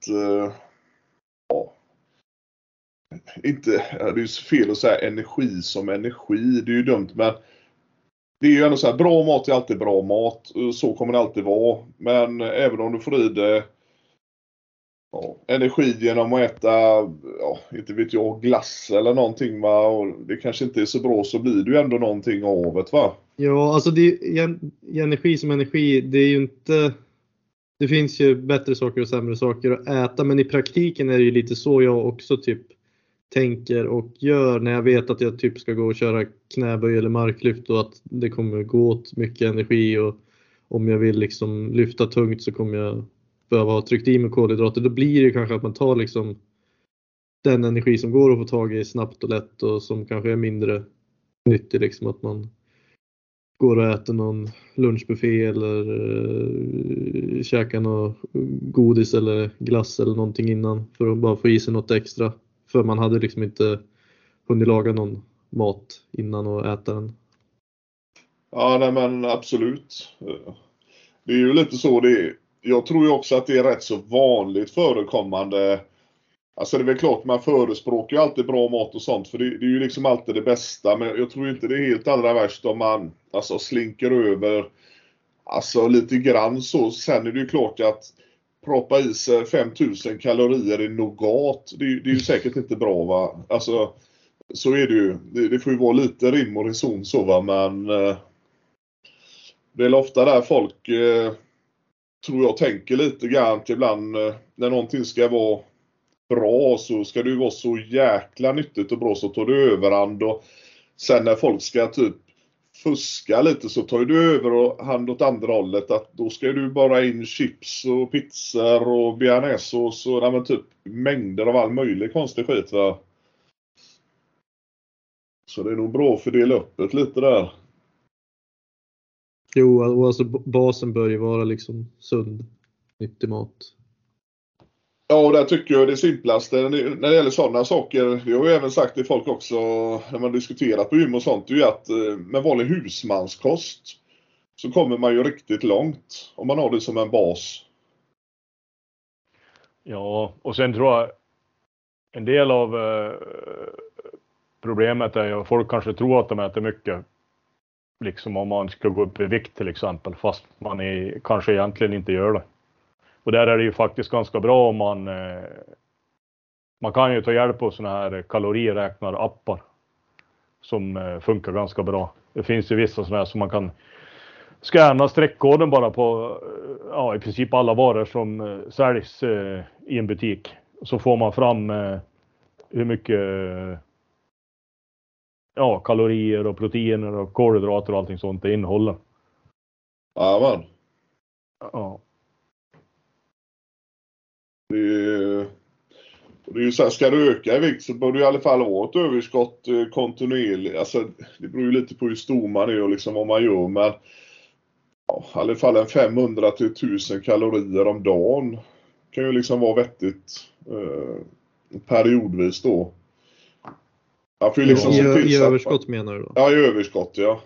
det är ju fel att säga energi som energi. Det är ju dumt, men det är ju ändå så här, bra mat är alltid bra mat. Så kommer det alltid vara. Men även om du får i det energi genom att äta, inte vet jag, glass eller någonting, va? Och det kanske inte är så bra, så blir det ju ändå någonting av det, va? Ja, alltså energi som energi, det är ju inte... Det finns ju bättre saker och sämre saker att äta, men i praktiken är det ju lite så jag också typ tänker och gör när jag vet att jag typ ska gå och köra knäböj eller marklyft, och att det kommer gå åt mycket energi, och om jag vill liksom lyfta tungt så kommer jag behöva ha tryckt i mig kolhydrater. Då blir det kanske att man tar liksom den energi som går att få tag i snabbt och lätt, och som kanske är mindre nyttig, liksom att man går och äter någon lunchbuffé eller käkar något godis eller glass eller någonting innan för att bara få i sig något extra. För man hade liksom inte hunnit laga någon mat innan och äta den. Ja, nej, men absolut. Det är ju lite så det är. Jag tror ju också att det är rätt så vanligt förekommande. Alltså det är väl klart, man förespråkar ju alltid bra mat och sånt, för det är ju liksom alltid det bästa. Men jag tror inte det är helt allra värst om man slinker över lite grann så. Sen är det ju klart att proppa i sig 5000 kalorier i nougat, det är ju säkert inte bra, va? Alltså så är det ju. Det får ju vara lite rim och reson så, va? Men det är ofta där folk tror jag tänker lite grann ibland när någonting ska vara bra, så ska det ju vara så jäkla nyttigt och bra, så tar du överhand. Och sen när folk ska typ fuska lite, så tar du överhand åt andra hållet, att då ska du bara in chips och pizzor och bearnaisesås och men typ mängder av all möjlig konstig skit, va? Så det är nog bra att fördela upp det lite där. Jo, och alltså basen bör ju vara liksom sund, nyttig mat. Ja, och där tycker jag det simplaste när det gäller sådana saker, det har ju även sagt till folk också när man diskuterat på gym och sånt, det är ju att med vanlig husmanskost, så kommer man ju riktigt långt om man har det som en bas. Ja, och sen tror jag en del av problemet är ju att folk kanske tror att de äter mycket. Liksom om man ska gå upp i vikt till exempel, fast man kanske egentligen inte gör det. Och där är det ju faktiskt ganska bra om man kan ju ta hjälp av såna här kaloriräknarappar som funkar ganska bra. Det finns ju vissa sådana här som man kan scanna streckkoden bara på i princip alla varor som säljs i en butik. Så får man fram hur mycket kalorier och proteiner och kolhydrater och allting sånt det innehåller. Jajamän. Ja. Det är ju så här, ska du öka i vikt så bör du i alla fall ha ett överskott kontinuerligt. Alltså, det beror ju lite på hur stor man är och liksom vad man gör. Men i alla fall en 500 till 1000 kalorier om dagen kan ju liksom vara vettigt periodvis då. Liksom I överskott menar du då? Ja, i överskott, ja.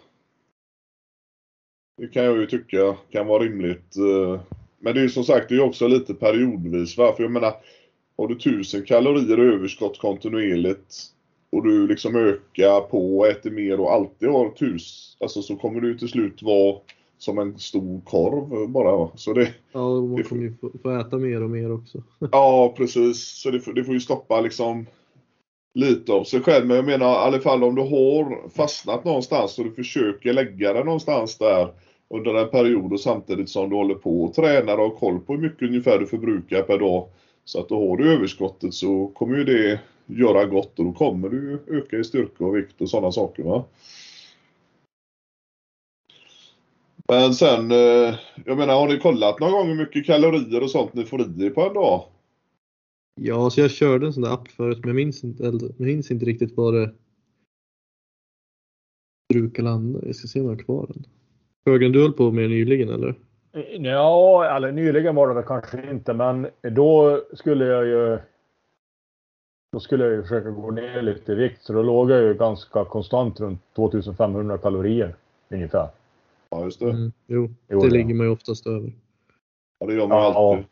Det kan jag ju tycka kan vara rimligt. Men det är ju som sagt, det är också lite periodvis. För jag menar, har du 1000 kalorier i överskott kontinuerligt och du liksom ökar på och äter mer och alltid har 1000, alltså så kommer du till slut vara som en stor korv bara. Så det, man kommer ju få äta mer och mer också. Ja, precis. Så det får ju stoppa liksom lite av sig själv. Men jag menar i alla fall om du har fastnat någonstans och du försöker lägga det någonstans där under en period och samtidigt som du håller på och tränar och har koll på hur mycket ungefär du förbrukar per dag. Så att då har du överskottet så kommer ju det göra gott och då kommer du öka i styrka och vikt och sådana saker, va? Men sen, jag menar, har ni kollat någon gång hur mycket kalorier och sånt ni får i på en dag? Ja, så jag körde en sån där app förut, men jag minns inte riktigt vad det brukar landa. Jag ska se om jag har kvar den. Högen, du höll på med nyligen, eller? Ja, eller nyligen var det väl kanske inte, men då skulle jag ju försöka gå ner lite i vikt, så då låg jag ju ganska konstant runt 2500 kalorier ungefär. Ja, just det. Det ligger man ju oftast över. Ja, det gör man alltid.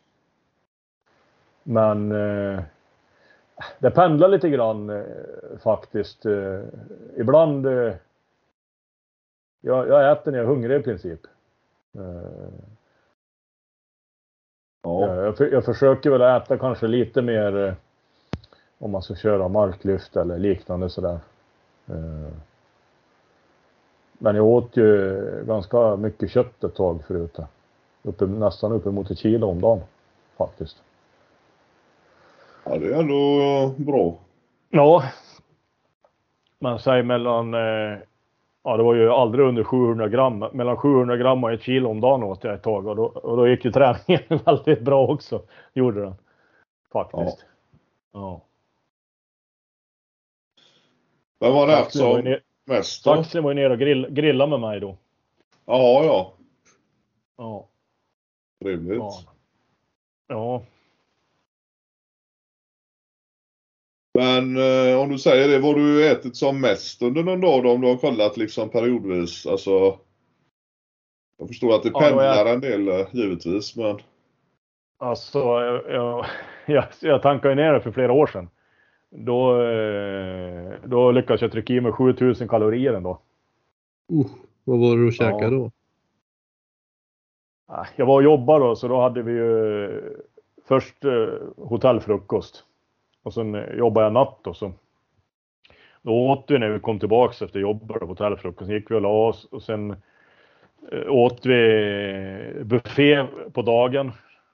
Men det pendlar lite grann faktiskt. Ibland jag äter när jag är hungrig i princip. Jag försöker väl äta kanske lite mer om man ska köra marklyft eller liknande sådär. Men jag åt ju ganska mycket kött ett tag förut. Nästan uppemot 1 kilo om dagen faktiskt. Ja, det är ändå bra. Ja. Man säger mellan det var ju aldrig under 700 gram. Mellan 700 gram och 1 kilo om dagen åt jag ett tag. Och då gick ju träningen väldigt bra också. Gjorde den. Faktiskt. Ja. Men vad är det som mest då? Saxen var ju ner och grilla med mig då. Ja. Ja. Trevligt. Ja. Men om du säger det, vad du ätit som mest under någon dag då, om du har kollat liksom periodvis? Alltså, jag förstår att det pendlar en del givetvis, men... Alltså, jag tankade ner det för flera år sedan. Då lyckades jag trycka i mig 7000 kalorier ändå. Vad var det du käkade då? Jag var och jobbade då, så då hade vi ju först hotellfrukost. Och sen jobbade jag natt och så. Då åt vi när vi kom tillbaka efter jobbet på hotellfrukost. Sen gick vi och la oss och sen åt vi buffé på dagen.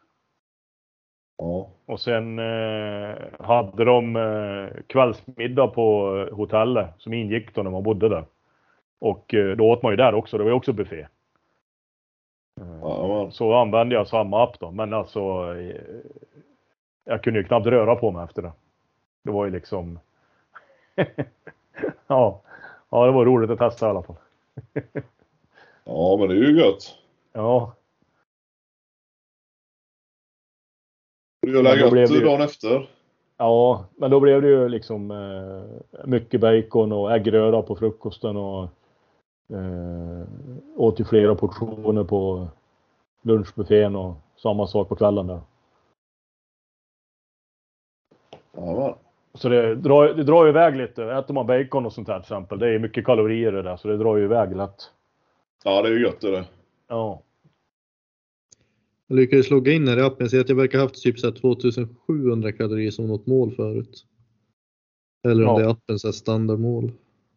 Ja. Och sen hade de kvällsmiddag på hotellet som ingick då när man bodde där. Och då åt man ju där också, det var ju också buffé. Så använde jag samma app då, men alltså jag kunde ju knappt röra på mig efter det. Det var ju liksom ja, det var roligt att testa i alla fall. Ja, men det är ju gött. Ja. Du gör det gött dagen efter. Ja, men då blev det ju liksom mycket bacon och äggröra på frukosten och Åt ju flera portioner på lunchbuffén och samma sak på kvällen där. Ja. Så det drar ju iväg lite. Äter man bacon och sånt här till exempel. Det är mycket kalorier det där, så det drar ju iväg lätt. Ja, det är ju gött det. Ja. Jag lyckades logga in här i appen. Så att jag verkar ha haft typ så här 2700 kalorier som något mål förut. Eller om det är appens så här standardmål.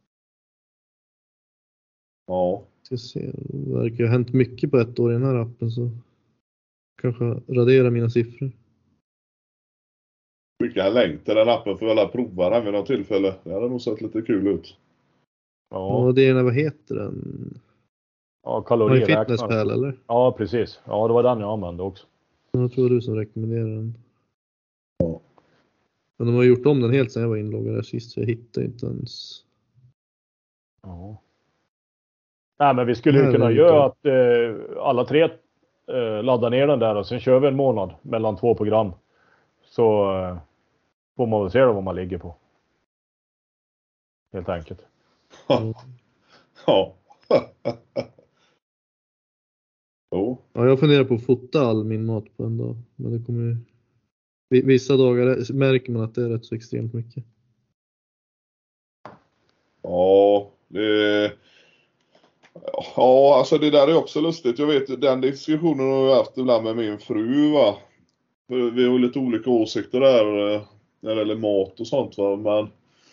Ja. Jag ser, det verkar ha hänt mycket på ett år i den här appen, så kanske radera mina siffror. Mycket längtar den appen för alla prova den vid något tillfälle. Det hade nog sett lite kul ut. Ja, det är den, vad heter den? Ja, kaloriräknare. Fitnesspal eller? Ja, precis. Ja, det var den jag använde också. Jag tror du som rekommenderar den. Ja. Men de har gjort om den helt sedan jag var inloggad där sist, så jag hittade inte ens. Ja. Nej, men vi skulle ju kunna göra att alla tre laddar ner den där och sen kör vi en månad mellan 2 program. Så får man väl se vad man ligger på. Helt enkelt. Ja. Ja. Jo. Ja, jag funderar på att fota all min mat på en dag. Men det kommer ju... Vissa dagar märker man att det är rätt så extremt mycket. Ja, alltså det där är också lustigt. Jag vet, den diskussionen har jag haft ibland med min fru, va. Vi har lite olika åsikter där när det gäller mat och sånt, va. Men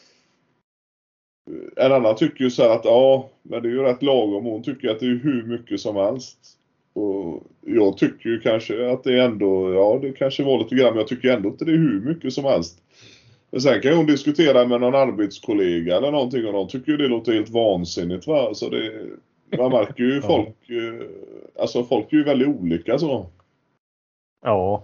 en annan tycker ju så här att ja, men det är ju rätt lagom. Hon tycker att det är hur mycket som helst. Och jag tycker ju kanske att det är ändå, ja det kanske var lite grann, men jag tycker ändå inte det är hur mycket som helst. Men sen kan hon diskutera med någon arbetskollega eller någonting och de tycker ju det låter helt vansinnigt, va. Så det, man märker ju folk, alltså folk är ju väldigt olika så. Ja.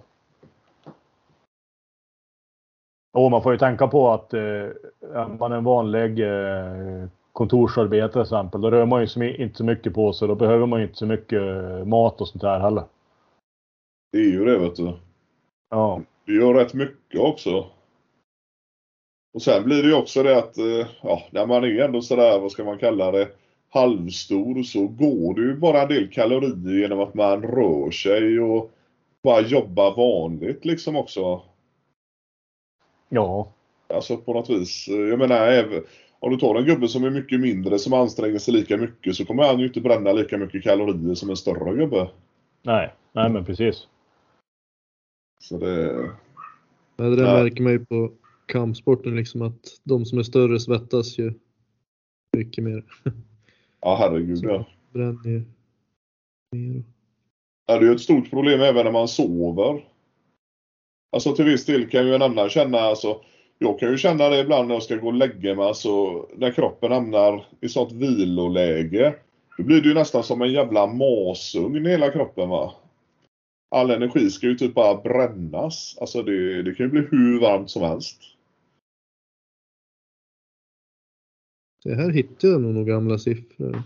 Och man får ju tänka på att man är en vanlig kontorsarbetare till exempel. Då rör man ju inte så mycket på sig. Då behöver man ju inte så mycket mat och sånt där heller. Det är ju det, vet du. Ja. Det gör rätt mycket också. Och sen blir det ju också det att ja, när man är ändå sådär, vad ska man kalla det, halvstor, så går det ju bara en del kalorier genom att man rör sig och bara jobbar vanligt liksom också. Ja. Alltså på något vis. Jag menar, om du tar en gubbe som är mycket mindre, som anstränger sig lika mycket, så kommer han ju inte bränna lika mycket kalorier som en större gubbe. Nej men precis. Så det... Ja, det där märker man ju på kampsporten liksom, att de som är större svettas ju mycket mer. Ja, herregud, ja. Bränner ju mer. Ja, det är ju ett stort problem även när man sover. Alltså till viss del kan ju en annan känna, alltså jag kan ju känna det ibland när jag ska gå och lägga mig, alltså när kroppen hamnar i sånt viloläge, då blir det ju nästan som en jävla masugn i hela kroppen, va. All energi ska ju typ bara brännas. Alltså det kan ju bli hur varmt som helst. Det här hittar jag nog några gamla siffror.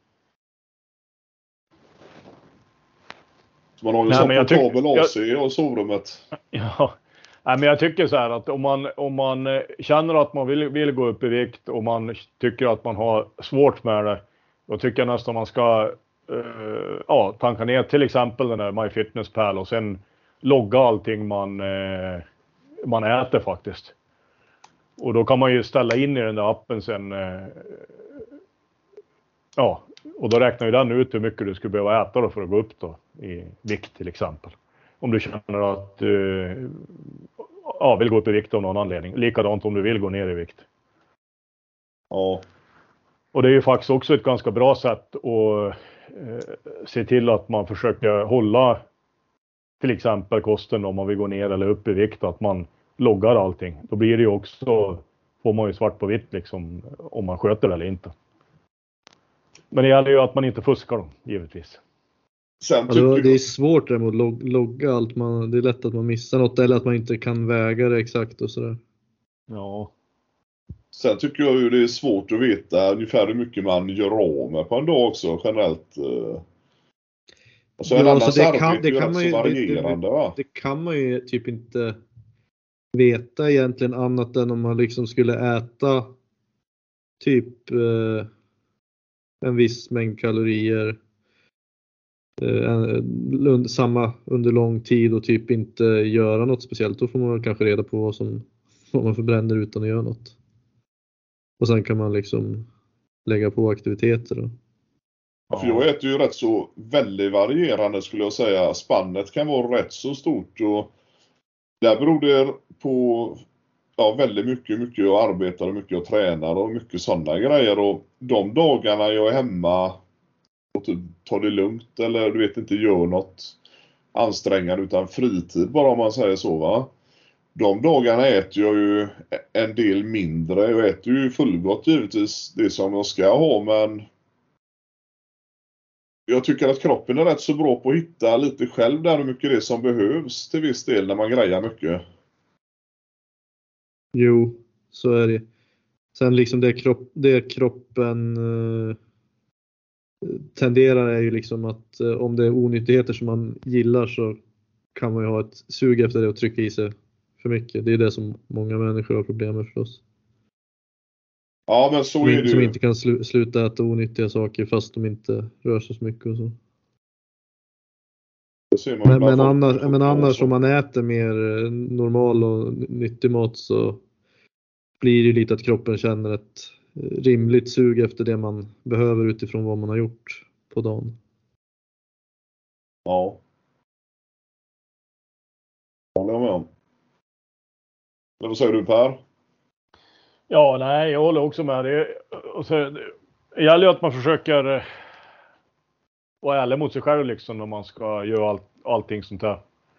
Så man har ju sån portabel AC i sovrummet. Ja. Nej, men jag tycker så här att om man känner att man vill gå upp i vikt och man tycker att man har svårt med det, då tycker jag nästan man ska tanka ner till exempel den där MyFitnessPal och sen logga allting man äter faktiskt. Och då kan man ju ställa in i den där appen sen och då räknar ju den ut hur mycket du skulle behöva äta då för att gå upp då i vikt till exempel. Om du känner att du vill gå upp i vikt av någon anledning. Likadant om du vill gå ner i vikt. Ja. Och det är ju faktiskt också ett ganska bra sätt att se till att man försöker hålla till exempel kosten om man vill gå ner eller upp i vikt. Att man loggar allting. Då blir det ju också, får man ju svart på vitt liksom, om man sköter det eller inte. Men det gäller ju att man inte fuskar dem, givetvis. Sen det är svårt det med att logga allt. Det är lätt att man missar något eller att man inte kan väga det exakt och sådär. Ja. Sen tycker jag ju det är svårt att veta ungefär hur mycket man gör av med på en dag också generellt. Alltså en annans arbete är ju rätt så varierande, va? Det kan man ju typ inte veta egentligen annat än om man liksom skulle äta typ en viss mängd kalorier samma under lång tid och typ inte göra något speciellt, då får man kanske reda på vad man förbränner utan att göra något. Och sen kan man liksom lägga på aktiviteter då. Ja, för jag äter ju rätt så väldigt varierande skulle jag säga. Spannet kan vara rätt så stort och där beror det på väldigt mycket jag arbetar och mycket jag tränar och mycket sådana grejer. Och de dagarna jag är hemma och typ tar det lugnt eller du vet inte gör något ansträngande utan fritid bara om man säger så va. De dagarna äter jag ju en del mindre. Jag äter ju fullgott givetvis det som jag ska ha men jag tycker att kroppen är rätt så bra på att hitta lite själv där hur mycket det är som behövs till viss del när man grejar mycket. Jo, så är det. Sen liksom det kroppen tenderar är ju liksom att om det är onyttigheter som man gillar så kan man ju ha ett sug efter det och trycka i sig för mycket. Det är det som många människor har problem med förstås. Ja, men så är det ju. Som inte kan sluta äta onyttiga saker fast de inte rör sig så mycket och så. Men annars om man äter mer normal och nyttig mat så blir det lite att kroppen känner ett rimligt sug efter det man behöver utifrån vad man har gjort på dagen. Ja. Håller jag med om. Eller vad säger du Per? Ja, nej, jag håller också med. Det gäller ju att man försöker vara ärlig mot sig själv liksom när man ska göra allting sånt här.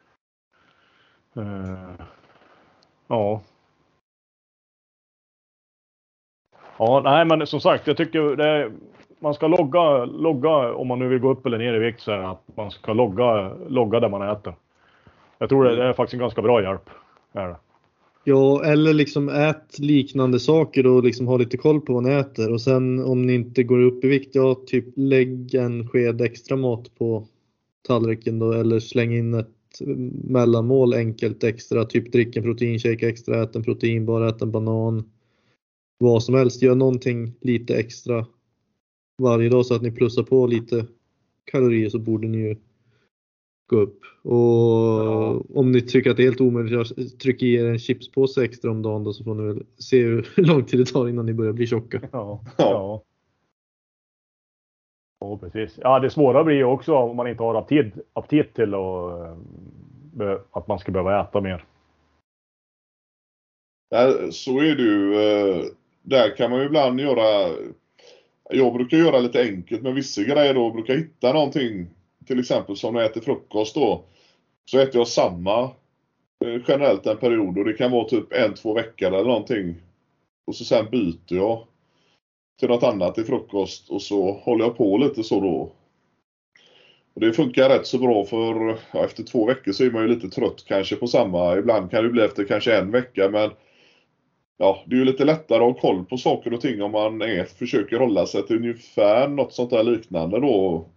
Ja. Ja, nej men som sagt, jag tycker man ska logga om man nu vill gå upp eller ner i vikt så här, att man ska logga där man äter. Jag tror det är faktiskt en ganska bra hjälp. Är det. Ja, eller liksom ät liknande saker och liksom ha lite koll på vad ni äter. Och sen om ni inte går upp i vikt, typ lägg en sked extra mat på tallriken då. Eller släng in ett mellanmål enkelt extra. Typ drick en proteinshake extra, ät en proteinbar, ät en banan. Vad som helst, gör någonting lite extra varje dag så att ni plussar på lite kalorier så borde ni ju gå upp. Och om ni tycker att det är helt omöjligt, tryck i er en chipspåse extra om dagen då, så får ni väl se hur lång tid det tar innan ni börjar bli tjocka. Ja, precis. Ja, det svåra blir ju också om man inte har aptit till att man ska behöva äta mer. Så är det ju. Där kan man ju ibland jag brukar göra lite enkelt med vissa grejer då. Brukar hitta någonting, till exempel som när jag äter frukost då. Så äter jag samma generellt en period och det kan vara typ 1-2 veckor eller någonting. Och så sen byter jag till något annat till frukost och så håller jag på lite så då. Och det funkar rätt så bra för efter 2 veckor så är man ju lite trött kanske på samma. Ibland kan det bli efter kanske 1 vecka men det är ju lite lättare att ha koll på saker och ting om man försöker hålla sig till ungefär något sånt där liknande då.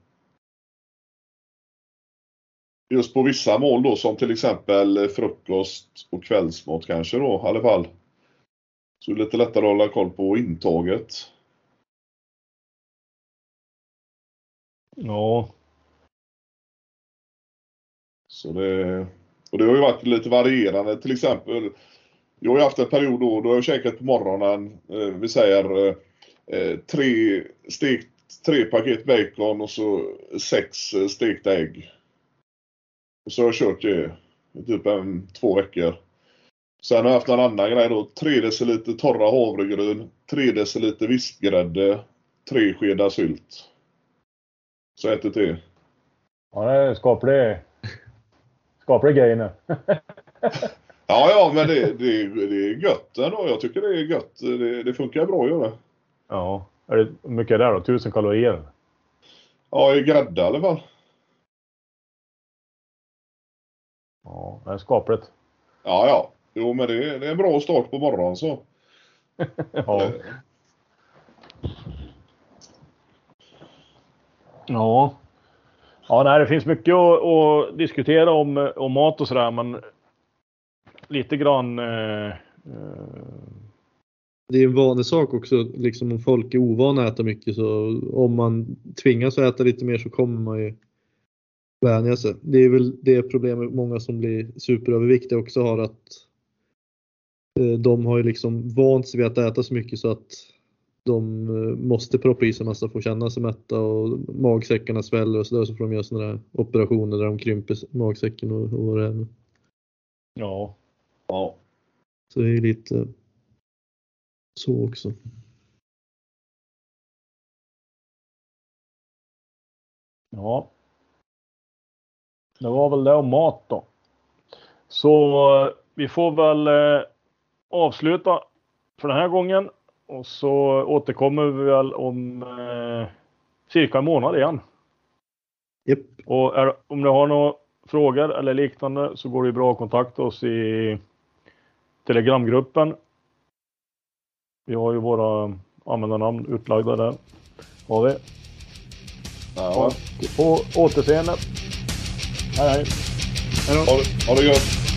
Just på vissa mål då som till exempel frukost och kvällsmat kanske då i alla fall. Så det är lite lättare att hålla koll på intaget. Ja. Så det har ju varit lite varierande. Till exempel, jag har ju haft en period då jag har käkat på morgonen, vi säger 3 paket bacon och så 6 stekta ägg. Och så har jag kört det typ 2 veckor. Sen har jag haft en annan grej då, 3 deciliter torra havregryn, 3 deciliter vispgrädde, 3 skedar sylt. Så äter det. Ja, det är skaplig grej nu. Ja, men det är gött ändå. Jag tycker det är gött. Det funkar bra att göra. Ja, hur mycket är det då? 1000 kalorier? Ja, i grädde i alla fall. Ja, det är skapligt. Ja. Jo, men det är en bra start på morgonen så. Ja. Ja, nej, det finns mycket att diskutera om mat och sådär, men lite grann det är en vanesak också, liksom om folk är ovana att äta mycket, så om man tvingas att äta lite mer så kommer man ju vänja sig. Det är väl det problemet många som blir superöverviktiga också har, att de har ju liksom vant sig vid att äta så mycket så att de måste proppa i sig massa för att känna sig mätta, och magsäckarna sväller och så där, så får de göra sådana där operationer där de krymper magsäcken och vad det är. Ja. Så det är lite så också. Ja. Det var väl det om mat då. Så vi får väl avsluta för den här gången. Och så återkommer vi väl om cirka en månad igen. Yep. Och om du har några frågor eller liknande så går det bra att kontakta oss i Telegramgruppen. Vi har ju våra användarnamn utlagda där. Har vi. Ja. På återseende. Hej hej. Ha det gott.